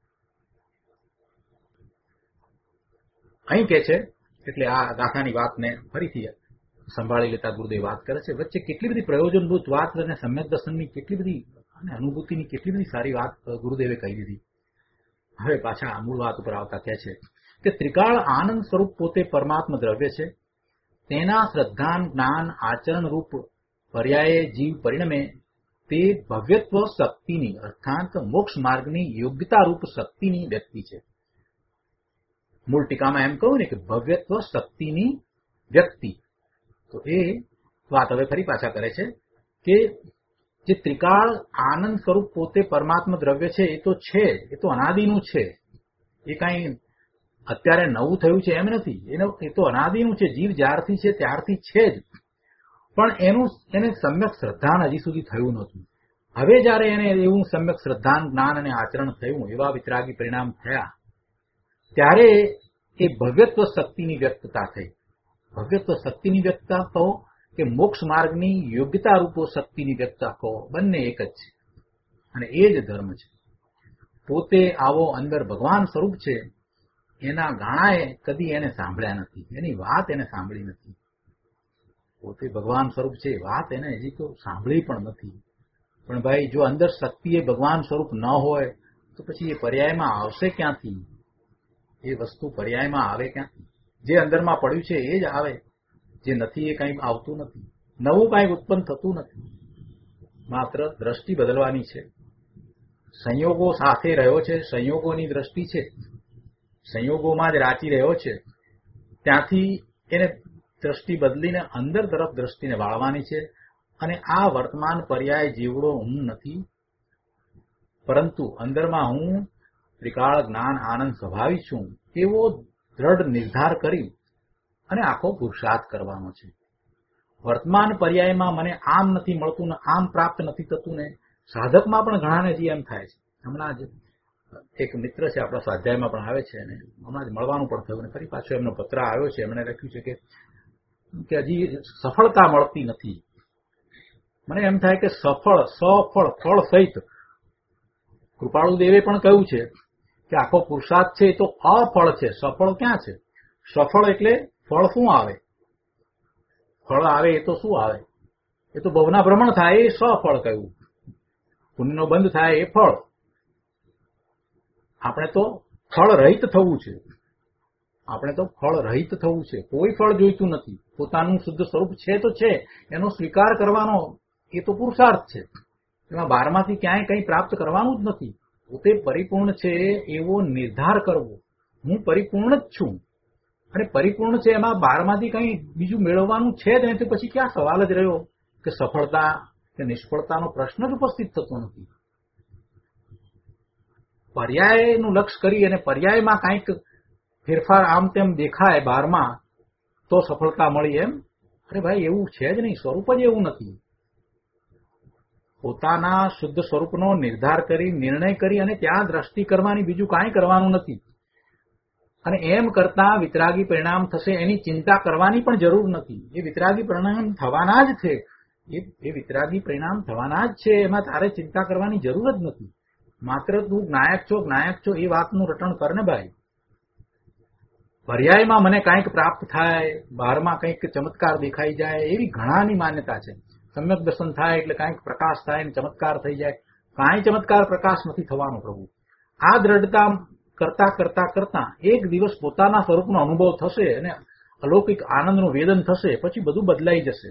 અહીં કે છે, એટલે આ ગાથાની વાતને ફરીથી સંભાળી લેતા ગુરુદેવ વાત કરે છે. વચ્ચે કેટલી બધી પ્રયોજનભૂત વાત અને સમ્યક દર્શનની કેટલી બધી અને અનુભૂતિની કેટલી બધી સારી વાત ગુરુદેવે કહી દીધી. હવે પાછા મૂળ વાત ઉપર આવતા કહે છે કે ત્રિકાળ આનંદ સ્વરૂપ પોતે પરમાત્મા દ્રવ્ય છે. તેના શ્રદ્ધાન જ્ઞાન આચરણ રૂપ પર્યાયે જીવ પરિણમે તે ભવ્યત્વ શક્તિની અર્થાત મોક્ષ માર્ગની યોગ્યતા રૂપ શક્તિની વ્યક્તિ છે. મૂળ ટીકામાં એમ કહું ને કે ભવ્યત્વ શક્તિની વ્યક્તિ. તો એ વાત હવે ફરી પાછા કરે છે કે જે ત્રિકાળ આનંદ સ્વરૂપ પોતે પરમાત્મા દ્રવ્ય છે, એ તો છે, એ તો અનાદિનું છે. એ કાંઈ અત્યારે નવું થયું છે એમ નથી, એ તો અનાદિનું છે. જીવ જ્યારથી છે ત્યારથી છે જ, પણ એને સમ્યક શ્રદ્ધાન હજી સુધી થયું નહોતું. હવે જયારે એને એવું સમ્યક શ્રદ્ધાન જ્ઞાન અને આચરણ થયું, એવા વિતરાગી પરિણામ થયા, ત્યારે એ ભવ્યત્વ શક્તિની વ્યક્તતા થઈ. ભવ્યત્વ શક્તિની વ્યક્તતા કહો કે મોક્ષ માર્ગની યોગ્યતા રૂપો શક્તિની વ્યક્તતા કહો, બંને એક જ છે અને એ જ ધર્મ છે. પોતે આવો અંદર ભગવાન સ્વરૂપ છે, એના ગાણાએ કદી એને સાંભળ્યા નથી, એની વાત એને સાંભળી નથી. પોતે ભગવાન સ્વરૂપ છે, વાત એને હજી તો સાંભળી પણ નથી. પણ ભાઈ, જો અંદર શક્તિ એ ભગવાન સ્વરૂપ ન હોય તો પછી એ પર્યાયમાં આવશે ક્યાંથી? એ વસ્તુ પર્યાયમાં આવે ક્યાંથી? જે અંદરમાં પડ્યું છે એ જ આવે, જે નથી એ કંઈ આવતું નથી, નવું કંઈ ઉત્પન્ન થતું નથી. માત્ર દ્રષ્ટિ બદલવાની છે. સંયોગો સાથે રહ્યો છે, સંયોગોની દ્રષ્ટિ છે, સંયોગોમાં જ રાચી રહ્યો છે. ત્યાંથી એને દ્રષ્ટિ બદલીને અંદર તરફ દ્રષ્ટિને વાળવાની છે. અને આ વર્તમાન પર્યાય જેવડો હું નથી, પરંતુ અંદરમાં હું ત્રિકાળ જ્ઞાન આનંદ સ્વભાવી છું, એવો દ્રઢ નિર્ધાર કરી અને આખો પુરુષાર્થ કરવાનો છે. વર્તમાન પર્યાયમાં મને આમ નથી મળતું ને આમ પ્રાપ્ત નથી થતું ને સાધકમાં પણ ઘણાને હજી એમ થાય છે. હમણાં જ એક મિત્ર છે, આપણા સ્વાધ્યાયમાં પણ આવે છે, અને હમણાં જ મળવાનું પણ થયું, ને ફરી પાછો એમનો પત્ર આવ્યો છે. એમણે લખ્યું છે કે હજી સફળતા મળતી નથી. મને એમ થાય કે સફળ ફળ સહિત કૃપાળુ દેવે પણ કહ્યું છે કે આખો પુરુષાર્થ છે એ તો અફળ છે, સફળ ક્યાં છે? સફળ એટલે ફળ શું આવે? ફળ આવે એ તો શું આવે? એ તો ભવના ભ્રમણ થાય એ સફળ કહ્યું, પુણ્યનો બંધ થાય એ ફળ. આપણે તો ફળ રહિત થવું છે, આપણે તો ફળ રહિત થવું છે. કોઈ ફળ જોઈતું નથી, પોતાનું શુદ્ધ સ્વરૂપ છે તો છે, એનો સ્વીકાર કરવાનો એ તો પુરુષાર્થ છે. એમાં બહારમાંથી ક્યાંય કંઈ પ્રાપ્ત કરવાનું જ નથી. પોતે પરિપૂર્ણ છે એવો નિર્ધાર કરવો. હું પરિપૂર્ણ જ છું અને પરિપૂર્ણ છે એમાં બહારમાંથી કંઈ બીજું મેળવવાનું છે જ નહીં, તો પછી ક્યાં સવાલ જ રહ્યો કે સફળતા કે નિષ્ફળતાનો પ્રશ્ન જ ઉપસ્થિત થતો નથી. પર્યાયનું લક્ષ્ય કરી અને પર્યાયમાં કંઈક ફેરફાર આમ તેમ દેખાય બહારમાં તો સફળતા મળી એમ? અરે ભાઈ, એવું છે જ નહીં. સ્વરૂપ જ એવું નથી. પોતાના શુદ્ધ સ્વરૂપનો નિર્ધાર કરી, નિર્ણય કરી અને ત્યાં દ્રષ્ટિ કરવાની, બીજું કાંઈ કરવાનું નથી. અને એમ કરતા વિતરાગી પરિણામ થશે એની ચિંતા કરવાની પણ જરૂર નથી. એ વિતરાગી પરિણામ થવાના જ છે. એ વિતરાગી પરિણામ થવાના જ છે. એમાં તારે ચિંતા કરવાની જરૂર જ નથી. માત્ર તું જ્ઞાયક છો એ વાતનું રટણ કર ને ભાઈ. પર્યાયમાં મને કંઈક પ્રાપ્ત થાય, બહારમાં કંઈક ચમત્કાર દેખાઈ જાય, એવી ઘણાની માન્યતા છે. સમ્યક દર્શન થાય એટલે કંઈક પ્રકાશ થાય ને ચમત્કાર થઈ જાય. કાંઈ ચમત્કાર પ્રકાશ નથી થવાનો પ્રભુ. આ દ્રઢતા કરતા કરતા કરતા એક દિવસ પોતાના સ્વરૂપનો અનુભવ થશે અને અલૌકિક આનંદનું વેદન થશે, પછી બધું બદલાઈ જશે.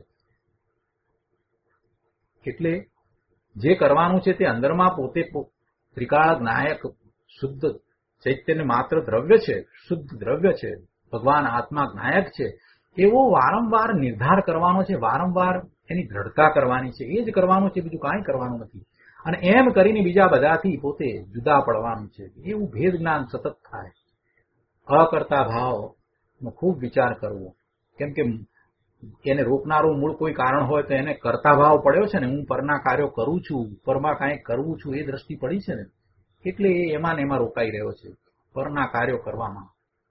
એટલે જે કરવાનું છે તે અંદરમાં પોતે ત્રિકાળ જ્ઞાયક શુદ્ધ ચૈતન્ય માત્ર દ્રવ્ય છે, શુદ્ધ દ્રવ્ય છે, ભગવાન આત્મા જ્ઞાયક છે, એવો વારંવાર નિર્ધાર કરવાનો છે. વારંવાર એની દ્રઢતા કરવાની છે. એ જ કરવાનું છે, બીજું કાંઈ કરવાનું નથી. અને એમ કરીને બીજા બધાથી પોતે જુદા પડવાનું છે. એવું ભેદ જ્ઞાન સતત થાય. અકર્તા ભાવનો ખૂબ વિચાર કરવો. કેમ કે એને રોકનારું મૂળ કોઈ કારણ હોય તો એને કર્તા ભાવ પડ્યો છે ને. હું પરના કાર્યો કરું છું, પરમાં કાંઈ કરવું છું, એ દ્રષ્ટિ પડી છે ને, એટલે એ એમાં ને એમાં રોકાઈ રહ્યો છે. પરના કાર્યો કરવામાં.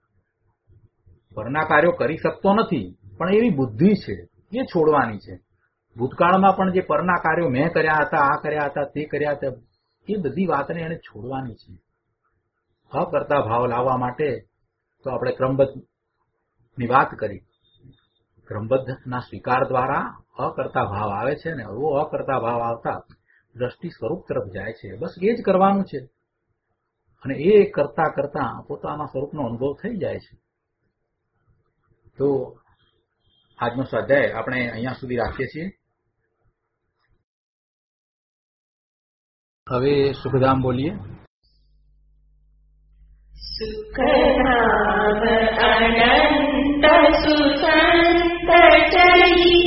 પરના કાર્યો કરી શકતો નથી, પણ એવી બુદ્ધિ છે, એ છોડવાની છે. ભૂતકાળમાં પણ જે પરના કાર્યો મેં કર્યા હતા, આ કર્યા હતા, તે કર્યા હતા, એ બધી વાતને એને છોડવાની છે. અકર્તા ભાવ લાવવા માટે તો આપણે ક્રમબદ્ધની વાત કરી. ક્રમબદ્ધના સ્વીકાર દ્વારા અકર્તા ભાવ આવે છે ને. એવો અકર્તા ભાવ આવતા દ્રષ્ટિ સ્વરૂપ તરફ જાય છે. બસ એ જ કરવાનું છે. અને એ કરતા કરતા પોતાના સ્વરૂપનો અનુભવ થઈ જાય છે. તો આજનો સ્વાધ્યાય આપણે અહીંયા સુધી રાખીએ છીએ. હવે સુખધામ બોલીએ. સુખધામ અનંત સુસંત ચરી